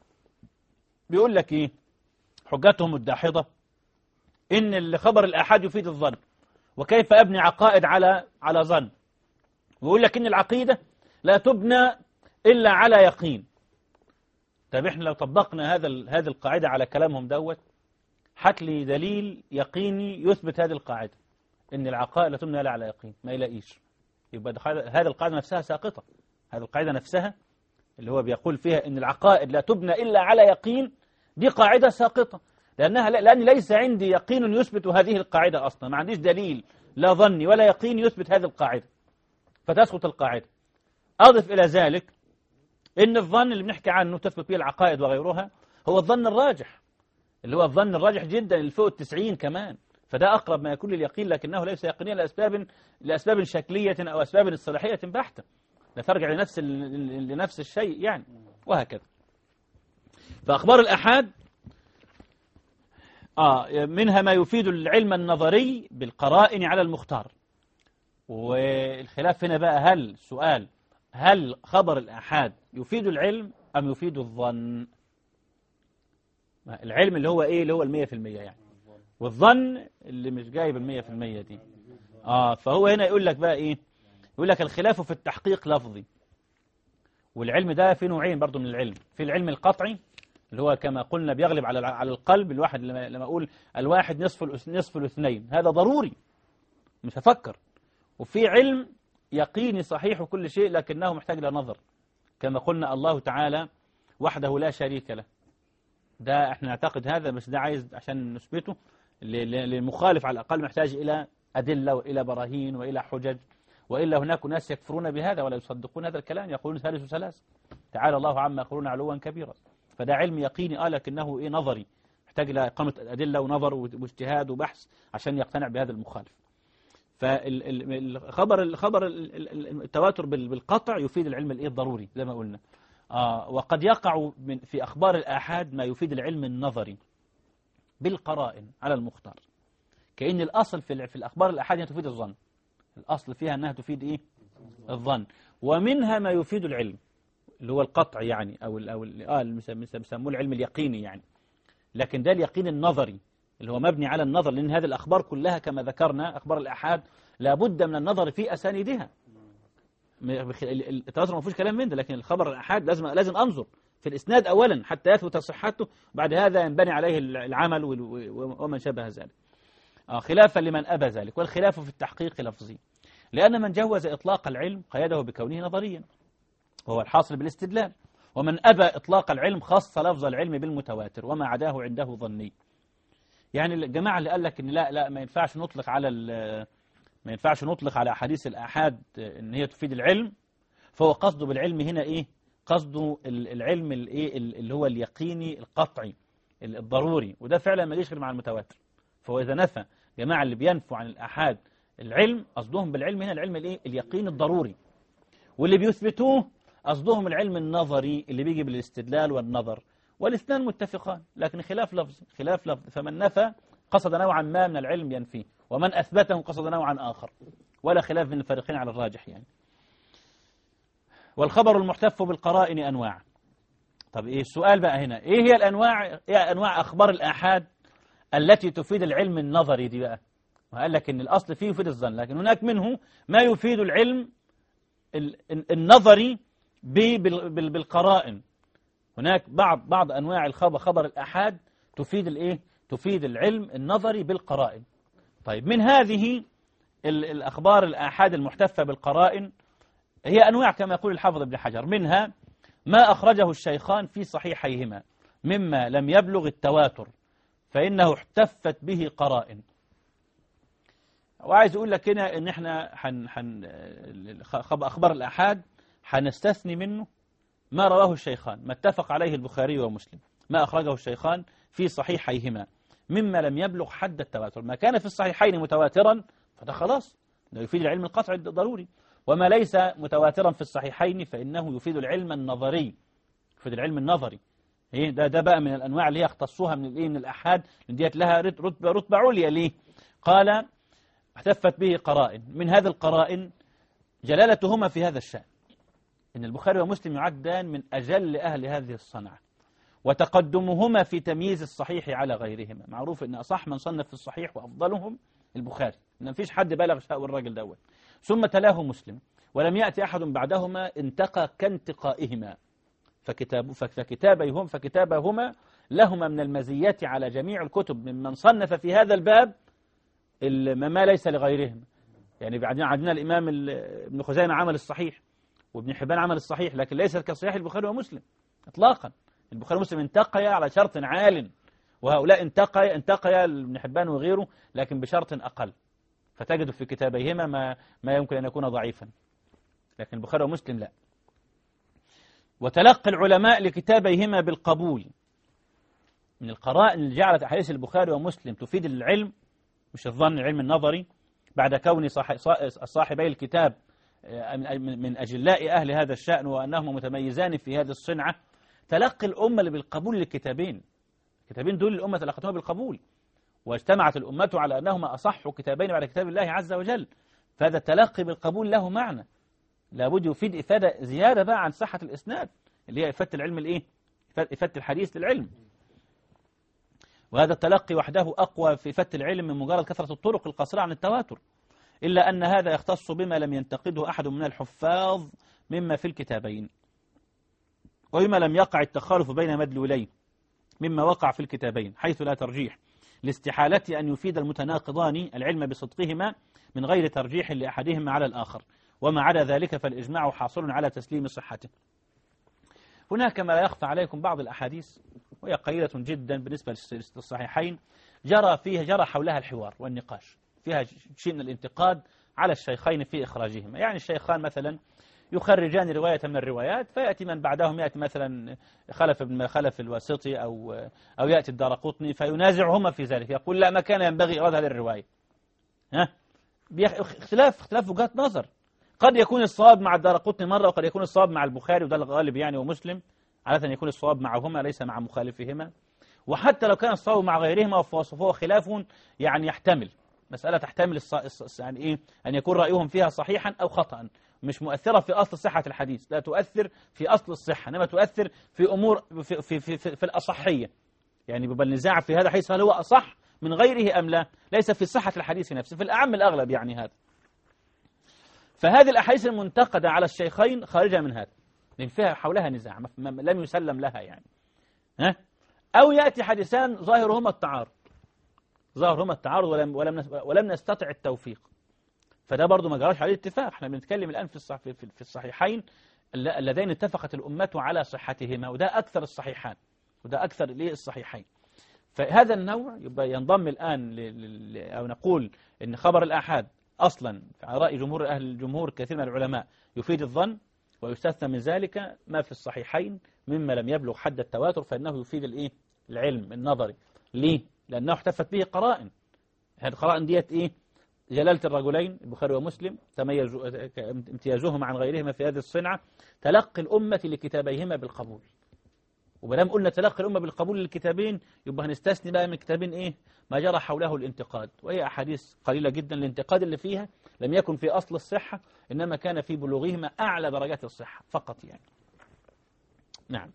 بيقول لك إيه حجتهم الداحضة إن الخبر الأحاد يفيد الظن، وكيف أبني عقائد على على ظن، ويقول لك إن العقيدة لا تبنى إلا على يقين. طب إحنا لو طبقنا هذا هذه القاعدة على كلامهم دوت، هات لي دليل يقيني يثبت هذه القاعدة إن العقائد لا تبنى إلا على يقين، ما يلاقيش. يبقى هذه القاعدة نفسها ساقطة. هذه القاعدة نفسها اللي هو بيقول فيها إن العقائد لا تبنى إلا على يقين، دي قاعدة ساقطة، لأنها لأن ليس عندي يقين يثبت هذه القاعدة أصلا، ما عنديش دليل لا ظني ولا يقين يثبت هذه القاعدة، فتسقط القاعدة. أضف إلى ذلك إن الظن اللي بنحكي عنه تثبت به العقائد وغيرها هو الظن الراجح، اللي هو الظن الراجح جدا اللي فوق التسعين كمان، فده أقرب ما يكون لليقين، لكنه ليس يقينيا لأسباب لأسباب شكلية أو أسباب اصطلاحية بحتة، لا ترجع لنفس لنفس الشيء يعني، وهكذا. فأخبار الأحاد آه منها ما يفيد العلم النظري بالقرائن على المختار. والخلاف هنا بقى، هل سؤال هل خبر الأحاد يفيد العلم أم يفيد الظن؟ العلم اللي هو إيه اللي هو المية في المية يعني، والظن اللي مش جايب المية في المية دي. آه فهو هنا يقول لك بقى إيه، يقول لك الخلاف في التحقيق لفظي. والعلم ده في نوعين برضو من العلم، في العلم القطعي اللي هو كما قلنا بيغلب على على القلب. الواحد لما لما اقول الواحد نصف نصف الاثنين هذا ضروري مش هفكر. وفي علم يقيني صحيح وكل شيء لكنه محتاج إلى نظر، كما قلنا الله تعالى وحده لا شريك له. ده احنا نعتقد هذا، بس ده عايز عشان نثبته للمخالف على الأقل محتاج إلى أدلة وإلى براهين وإلى حجج، وإلا هناك ناس يكفرون بهذا ولا يصدقون هذا الكلام، يقولون ثالث ثلاث، تعالى الله عما يقولون علوا كبيرا. فده علم يقيني آه لكنه إيه نظري، محتاج إلى إقامة أدلة ونظر واجتهاد وبحث عشان يقتنع بهذا المخالف. فالخبر الخبر التواتر بالقطع يفيد العلم الإيه الضروري زي ما قلنا. آه وقد يقع من في أخبار الآحاد ما يفيد العلم النظري بالقرائن على المختار، كأن الأصل في في الأخبار الآحاد أنها تفيد الظن، الأصل فيها أنها تفيد إيه الظن، ومنها ما يفيد العلم اللي هو القطع يعني أو ال أو ال آه بيسموه العلم اليقيني يعني. لكن ده اليقين النظري اللي هو مبني على النظر، لأن هذه الأخبار كلها كما ذكرنا أخبار الآحاد لابد من النظر في أسانيدها. التواتر ما فيش كلام من ده، لكن الخبر الآحاد لازم لازم أنظر في الإسناد أولا حتى يثبت صحته، بعد هذا ينبني عليه العمل ومن شابه ذلك. آه خلافا لمن أبى ذلك. والخلاف في التحقيق لفظي، لأن من جوز إطلاق العلم قيده بكونه نظريا وهو الحاصل بالاستدلال، ومن أبى إطلاق العلم خص لفظ العلم بالمتواتر وما عداه عنده ظني. يعني الجماعة اللي قال لك إن لا لا ما ينفعش نطلق على ما ينفعش نطلق على أحاديث الآحاد إن هي تفيد العلم، فهو قصده بالعلم هنا إيه؟ قصده العلم الإيه اللي هو اليقيني القطعي الضروري، وده فعلا ما يجيش غير مع المتواتر. فهو إذا نفى جماعة اللي بينفوا عن الآحاد العلم قصدهم بالعلم هنا العلم الإيه اليقين الضروري، واللي بيثبتوه قصدهم العلم النظري اللي بيجي بالاستدلال والنظر، والاثنان متفقان لكن خلاف لفظ خلاف لفظ. فمن نفى قصد نوعا ما من العلم ينفيه، ومن أثبته قصد نوعا آخر، ولا خلاف بين الفريقين على الراجح يعني. والخبر المحتف بالقرائن أنواع. طب إيه السؤال بقى هنا، إيه هي الأنواع، إيه أنواع أخبار الآحاد التي تفيد العلم النظري دي بقى؟ وقال لك إن الأصل فيه يفيد الظن، لكن هناك منه ما يفيد العلم النظري بالقرائن. هناك بعض بعض أنواع الخبر خبر الآحاد تفيد الإيه؟ تفيد العلم النظري بالقرائن. طيب من هذه الأخبار الآحاد المحتفة بالقرائن هي أنواع كما يقول الحافظ ابن حجر، منها ما أخرجه الشيخان في صحيحيهما مما لم يبلغ التواتر فإنه احتفت به قرائن. وعايز أقول لك هنا إن إحنا حن حن أخبار الآحاد حنستثني منه ما رواه الشيخان، ما اتفق عليه البخاري ومسلم، ما أخرجه الشيخان في صحيحيهما مما لم يبلغ حد التواتر. ما كان في الصحيحين متواترا فده خلاص ده يفيد العلم القطعي الضروري، وما ليس متواترا في الصحيحين فإنه يفيد العلم النظري، يفيد العلم النظري. إيه ده ده بقى من الأنواع اللي هي اختصوها من الإيه من الآحاد، لأن ديت لها رتبة رتبة عليا. ليه؟ قال احتفت به قرائن، من هذه القرائن جلالتهما في هذا الشأن إن البخاري ومسلم يعدان من أجل أهل هذه الصنعة، وتقدمهما في تمييز الصحيح على غيرهما. معروف أن أصح من صنف في الصحيح وأفضلهم البخاري، إن مفيش حد بلغ شأو الراجل دوت. ثم تلاه مسلم، ولم يأتي أحد بعدهما انتقى كانتقائهما، فكتاب فكتابيهم فكتابهما لهما من المزيات على جميع الكتب ممن صنف في هذا الباب ما ليس لغيرهم. يعني بعدين عندنا الإمام ابن خزيمة عمل الصحيح، وابن حبان عمل الصحيح، لكن ليس كصحيح البخاري ومسلم إطلاقا. البخاري ومسلم انتقيا على شرط عال، وهؤلاء انتقيا انتقيا ابن حبان وغيره لكن بشرط أقل، فتجد في كتابيهما ما ما يمكن أن يكون ضعيفا، لكن البخاري ومسلم لا. وتلقي العلماء لكتابيهما بالقبول من القرائن اللي جعلت أحاديث البخاري ومسلم تفيد العلم مش الظن، العلم النظري، بعد كون صاحبي الكتاب من أجلاء أهل هذا الشأن وأنهما متميزان في هذه الصنعة. تلقي الأمة بالقبول للكتابين، الكتابين دول الأمة تلقتهما بالقبول، واجتمعت الأمة على أنهما أصح كتابين بعد كتاب الله عز وجل. فهذا التلقي بالقبول له معنى، لابد يفيد إفادة زيادة بقى عن صحة الإسناد اللي هي إفادة العلم الإيه؟ إفادة الحديث للعلم. وهذا التلقي وحده أقوى في فت العلم من مجرد كثرة الطرق القاصرة عن التواتر، إلا أن هذا يختص بما لم ينتقده أحد من الحفاظ مما في الكتابين، وبما لم يقع التخالف بين مدلولين مما وقع في الكتابين، حيث لا ترجيح لاستحالة أن يفيد المتناقضان العلم بصدقهما من غير ترجيح لأحدهما على الآخر، وما عدا ذلك فالإجماع حاصل على تسليم صحته. هناك ما لا يخفى عليكم بعض الأحاديث وهي قليلة جدا بالنسبة للصحيحين جرى فيها جرى حولها الحوار والنقاش، فيها شيء من الانتقاد على الشيخين في إخراجهما. يعني الشيخان مثلا يخرجان رواية من الروايات، فيأتي من بعدهم يأتي مثلا خلف بن خلف الواسطي أو أو يأتي الدارقطني فينازعهما في ذلك، يقول لا ما كان ينبغي إيراد هذه الرواية. ها اختلاف اختلاف وجهات نظر، قد يكون الصواب مع الدارقطني مرة وقد يكون الصواب مع البخاري، وده الغالب يعني ومسلم عادة يكون الصواب معهما ليس مع مخالفهما. وحتى لو كان الصواب مع غيرهما فهو خلاف يعني يحتمل مسألة تحتمل الص... يعني إيه أن يكون رأيهم فيها صحيحا أو خطأ، مش مؤثرة في أصل صحة الحديث، لا تؤثر في أصل الصحة، إنما تؤثر في أمور في في في, في, في الأصحية. يعني بيبقى النزاع في هذا حيث هل هو أصح من غيره أم لا، ليس في صحة الحديث نفسه، في الأعم الأغلب يعني هذا. فهذه الأحاديث المنتقدة على الشيخين خارجة من هذا، لأن فيها حولها نزاع لم يسلم لها يعني. ها؟ أو يأتي حديثان ظاهرهما التعارض، ظاهرهما التعارض ولم ولم ولم نستطع التوفيق، فده برضو ما جراش عليه اتفاق. احنا بنتكلم الآن في الصح في الصحيحين اللذين اتفقت الأمة على صحتهما، وده أكثر الصحيحان وده أكثر للصحيحين. فهذا النوع يبقى ينضم الآن ل... أو نقول إن خبر الآحاد أصلا على رأي جمهور أهل الجمهور كثير من العلماء يفيد الظن، ويستثنى من ذلك ما في الصحيحين مما لم يبلغ حد التواتر فإنه يفيد الإيه؟ العلم النظري. ليه؟ لأنه احتفت به قرائن. هذه القرائن ديت إيه؟ جلالة الرجلين البخاري ومسلم تميزوا امتيازهما عن غيرهما في هذه الصنعة، تلقي الأمة لكتابيهما بالقبول. وبدام قلنا تلقي الأمة بالقبول للكتابين يبقى هنستثني بقى من الكتابين إيه؟ ما جرى حوله الانتقاد، وهي أحاديث قليلة جدا. الانتقاد اللي فيها لم يكن في أصل الصحة، إنما كان في بلوغهما أعلى درجات الصحة فقط يعني. نعم.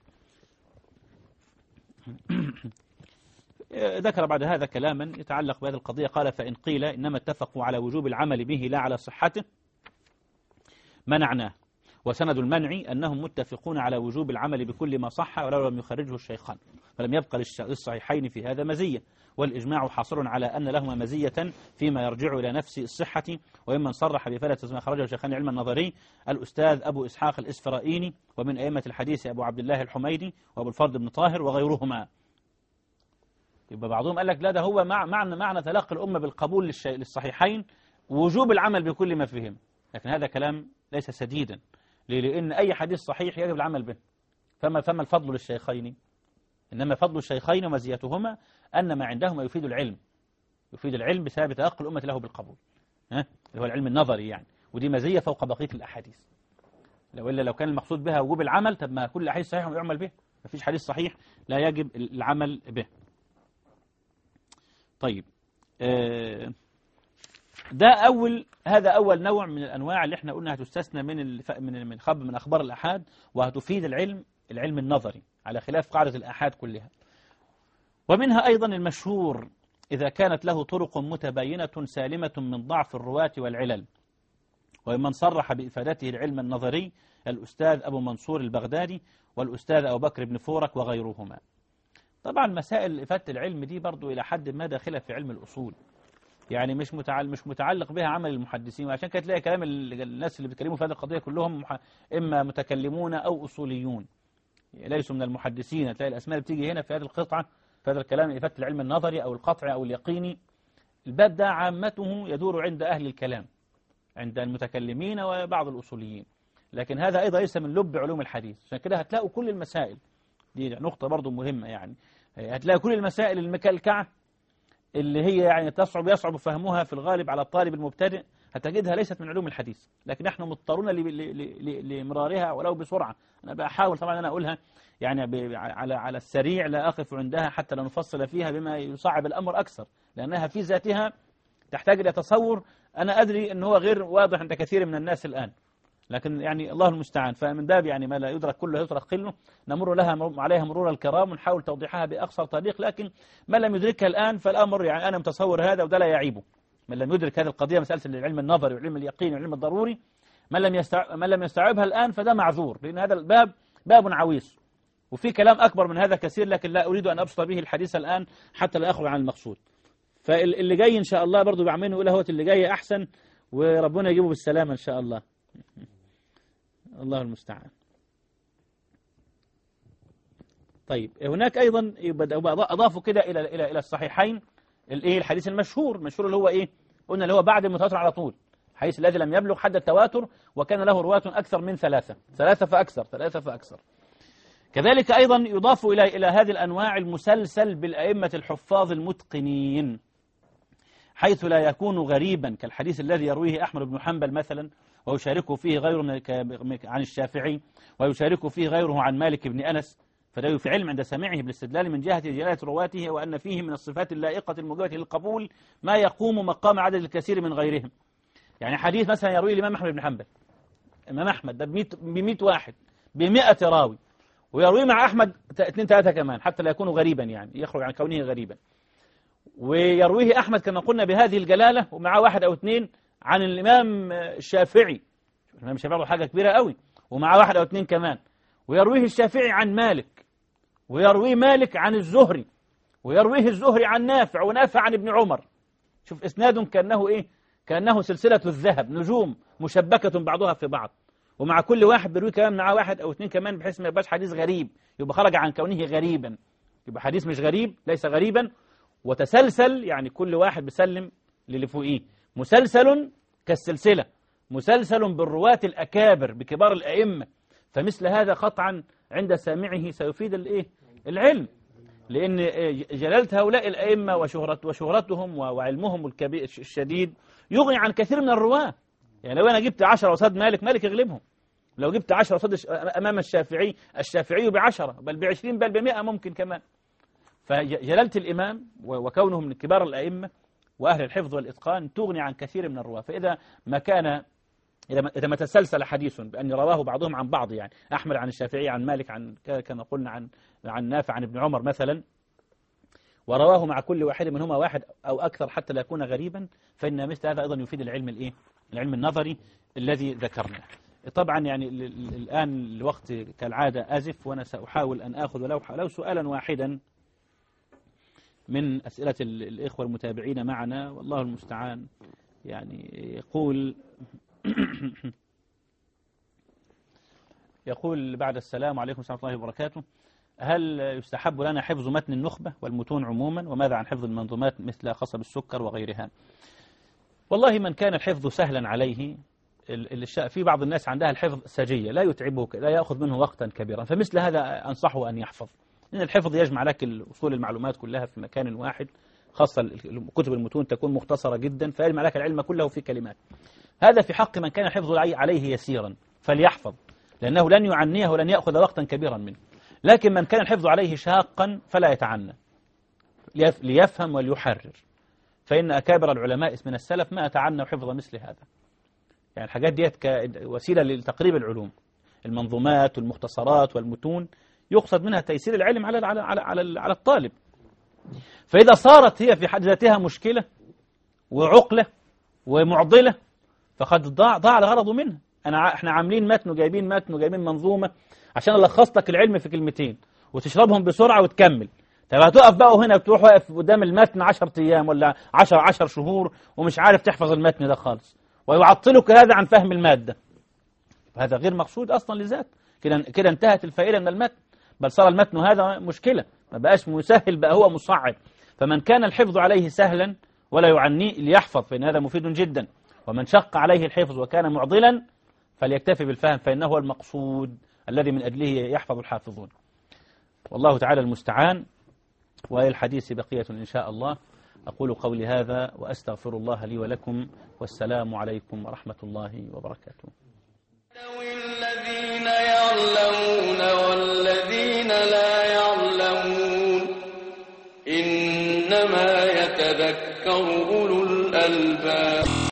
ذكر بعد هذا كلاما يتعلق بهذه القضية، قال فإن قيل إنما اتفقوا على وجوب العمل به لا على صحته منعناه، وسند المنع أنهم متفقون على وجوب العمل بكل ما صح ولو لم يخرجه الشيخان، فلم يبقى للصحيحين في هذا مزية، والإجماع حاصر على أن لهما مزية فيما يرجع إلى نفس الصحة. وممن صرح بفلة ما خرجه الشيخان علم النظري الأستاذ أبو إسحاق الإسفرائيني، ومن أئمة الحديث أبو عبد الله الحميدي وأبو الفرد بن طاهر وغيرهما. يبقى بعضهم قال لك لا ده هو مع معنى معنى تلقي الأمة بالقبول للصحيحين وجوب العمل بكل ما فيهم، لكن هذا كلام ليس سديدا، لأن أي حديث صحيح يجب العمل به. فما فما الفضل للشيخين؟ إنما فضل الشيخين ومزيتهما أن ما عندهما يفيد العلم، يفيد العلم بسبب تلقي الأمة له بالقبول، ها اللي هو العلم النظري يعني، ودي مزية فوق بقية الأحاديث. لو إلا لو كان المقصود بها وجوب العمل، طب ما كل حديث صحيح يعمل به، ما فيش حديث صحيح لا يجب العمل به. طيب ده أول هذا أول نوع من الأنواع اللي احنا قلنا هتستثنى من من من خبر من أخبار الآحاد، وهتفيد العلم العلم النظري على خلاف قاعدة الآحاد كلها. ومنها أيضا المشهور إذا كانت له طرق متباينة سالمة من ضعف الرواة والعلل، ومن صرح بإفادته العلم النظري الأستاذ أبو منصور البغدادي والأستاذ أبو بكر بن فورك وغيرهما. طبعا مسائل إفادة العلم دي برضو إلى حد ما داخلة في علم الأصول، يعني مش متعلق مش متعلق بها عمل المحدثين، وعشان كده تلاقي كلام الناس اللي بيتكلموا في هذه القضية كلهم إما متكلمون أو أصوليون ليسوا من المحدثين. تلاقي الأسماء اللي بتيجي هنا في هذه القطعة في هذا الكلام إفادة العلم النظري أو القطعي أو اليقيني، الباب ده عامته يدور عند أهل الكلام، عند المتكلمين وبعض الأصوليين، لكن هذا أيضا ليس من لب علوم الحديث. عشان كده هتلاقوا كل المسائل دي نقطة برضو مهمة، يعني هتلاقي كل المسائل المكلكعة اللي هي يعني تصعب يصعب فهمها في الغالب على الطالب المبتدئ هتجدها ليست من علوم الحديث، لكن نحن مضطرون لمرارها ولو بسرعة. أنا بحاول طبعا أنا أقولها يعني على على السريع، لا أقف عندها حتى لا نفصل فيها بما يصعب الأمر أكثر، لأنها في ذاتها تحتاج إلى تصور أنا أدري أنه هو غير واضح عند كثير من الناس الآن، لكن يعني الله المستعان. فمن باب يعني ما لا يدرك كله يترك قله، نمر لها عليها مرور الكرام ونحاول توضيحها بأقصر طريق. لكن من لم يدركها الآن فالأمر يعني أنا متصور هذا وده لا يعيبه. من لم يدرك هذه القضية، مسألة العلم النظري والعلم اليقيني والعلم الضروري، من لم يستوعب من لم يستوعبها الآن فده معذور، لأن هذا الباب باب عويص وفي كلام أكبر من هذا كثير، لكن لا أريد أن أبسط به الحديث الآن حتى لا أخرج عن المقصود. فاللي جاي إن شاء الله برضو بعمله يقول هو اللي جاي أحسن، وربنا يجيبه بالسلامة إن شاء الله. الله المستعان. طيب هناك أيضا أضافوا كده إلى إلى إلى الصحيحين الإيه الحديث المشهور المشهور اللي هو إيه قلنا اللي هو بعد المتواتر على طول، الحديث الذي لم يبلغ حد التواتر وكان له رواة أكثر من ثلاثة ثلاثة فأكثر ثلاثة فأكثر. كذلك أيضا يضاف إلى إلى هذه الأنواع المسلسل بالأئمة الحفاظ المتقنين، حيث لا يكون غريبا كالحديث الذي يرويه أحمد بن حنبل مثلا ويشاركه فيه غيره عن الشافعي ويشاركه فيه غيره عن مالك بن أنس، فلا في علم عند سماعه بالاستدلال من جهة جلالة رواته وأن فيه من الصفات اللائقة الموجبة للقبول ما يقوم مقام عدد الكثير من غيرهم. يعني حديث مثلا يرويه الإمام أحمد بن حنبل، الإمام أحمد ده بمئة واحد بمئة راوي، ويرويه مع أحمد اثنين ثلاثة كمان حتى لا يكون غريبا، يعني يخرج عن كونه غريبا. ويرويه أحمد كما قلنا بهذه الجلالة ومعه واحد أو اثنين عن الإمام الشافعي، الإمام الشافعي حاجة كبيرة قوي، ومعه واحد أو اثنين كمان. ويرويه الشافعي عن مالك، ويرويه مالك عن الزهري، ويرويه الزهري عن نافع، ونافع عن ابن عمر. شوف إسناد كأنه إيه كأنه سلسلة الذهب، نجوم مشبكة بعضها في بعض، ومع كل واحد بيروي كمان معاه واحد أو اثنين كمان بحيث ما يبقاش حديث غريب، يبقى خرج عن كونه غريبا، يبقى حديث مش غريب ليس غريبا وتسلسل، يعني كل واحد بيسلم للي فوقيه، مسلسل كالسلسلة، مسلسل بالرواة الأكابر بكبار الأئمة. فمثل هذا قطعا عند سامعه سيفيد الايه العلم، لأن جلالة هؤلاء الأئمة وشهرت وشهرتهم وعلمهم الكبير الشديد يغني عن كثير من الرواة. يعني لو أنا جبت عشرة وصاد مالك مالك يغلبهم، لو جبت عشرة وصاد أمام الشافعي الشافعي بعشرة بل بعشرين بل بمئة ممكن كمان. فجلالة الإمام وكونهم من كبار الأئمة وأهل الحفظ والإتقان تغني عن كثير من الرواة. فإذا ما كان إذا ما تسلسل حديث بأن رواه بعضهم عن بعض، يعني أحمد عن الشافعي عن مالك عن كما قلنا عن عن نافع عن ابن عمر مثلا، ورواه مع كل واحد منهما واحد أو أكثر حتى لا يكون غريبا، فإن مثل هذا أيضا يفيد العلم الإيه العلم النظري الذي ذكرناه. طبعا يعني الآن الوقت كالعادة أزف، وأنا سأحاول أن آخذ ولو لو سؤالا واحدا من أسئلة الإخوة المتابعين معنا، والله المستعان. يعني يقول يقول بعد السلام عليكم ورحمة الله وبركاته، هل يستحب لنا حفظ متن النخبة والمتون عموما، وماذا عن حفظ المنظومات مثل قصب السكر وغيرها؟ والله من كان الحفظ سهلا عليه، في بعض الناس عندها الحفظ سجية لا يتعبه لا يأخذ منه وقتا كبيرا، فمثل هذا أنصحه أن يحفظ، لأن الحفظ يجمع لك أصول المعلومات كلها في مكان واحد، خاصة كتب المتون تكون مختصرة جدا فيجمع لك العلم كله في كلمات. هذا في حق من كان الحفظ عليه يسيرا فليحفظ، لأنه لن يعنيه ولن يأخذ وقتا كبيرا منه. لكن من كان الحفظ عليه شاقا فلا يتعنى، ليفهم وليحرر، فإن أكابر العلماء من السلف ما أتعنوا حفظ مثل هذا. يعني الحاجات ديت كوسيلة لتقريب العلوم، المنظومات والمختصرات والمتون يقصد منها تيسير العلم على على على على, على الطالب. فإذا صارت هي في حد ذاتها مشكلة وعقلة ومعضلة فقد ضاع ضاع الغرض منها. أنا إحنا عاملين متن وجايبين متن وجايبين منظومة عشان ألخص لك العلم في كلمتين وتشربهم بسرعة وتكمل. طب هتقف بقى وهنا بتروح واقف قدام المتن عشرة أيام ولا عشر عشر شهور ومش عارف تحفظ المتن ده خالص، ويعطلك هذا عن فهم المادة. هذا غير مقصود أصلا لذات، كده كده انتهت الفائدة من المتن، بل صار المتن هذا مشكلة، ما بقاش مسهل بقى هو مصعب. فمن كان الحفظ عليه سهلا ولا يعنيه ليحفظ فإن هذا مفيد جدا، ومن شق عليه الحفظ وكان معضلا فليكتفي بالفهم فإنه هو المقصود الذي من أجله يحفظ الحافظون. والله تعالى المستعان، والحديث بقية إن شاء الله. أقول قولي هذا وأستغفر الله لي ولكم، والسلام عليكم ورحمة الله وبركاته. الذين يعلمون والذين لا يعلمون إنما يتذكر أولو الألباب.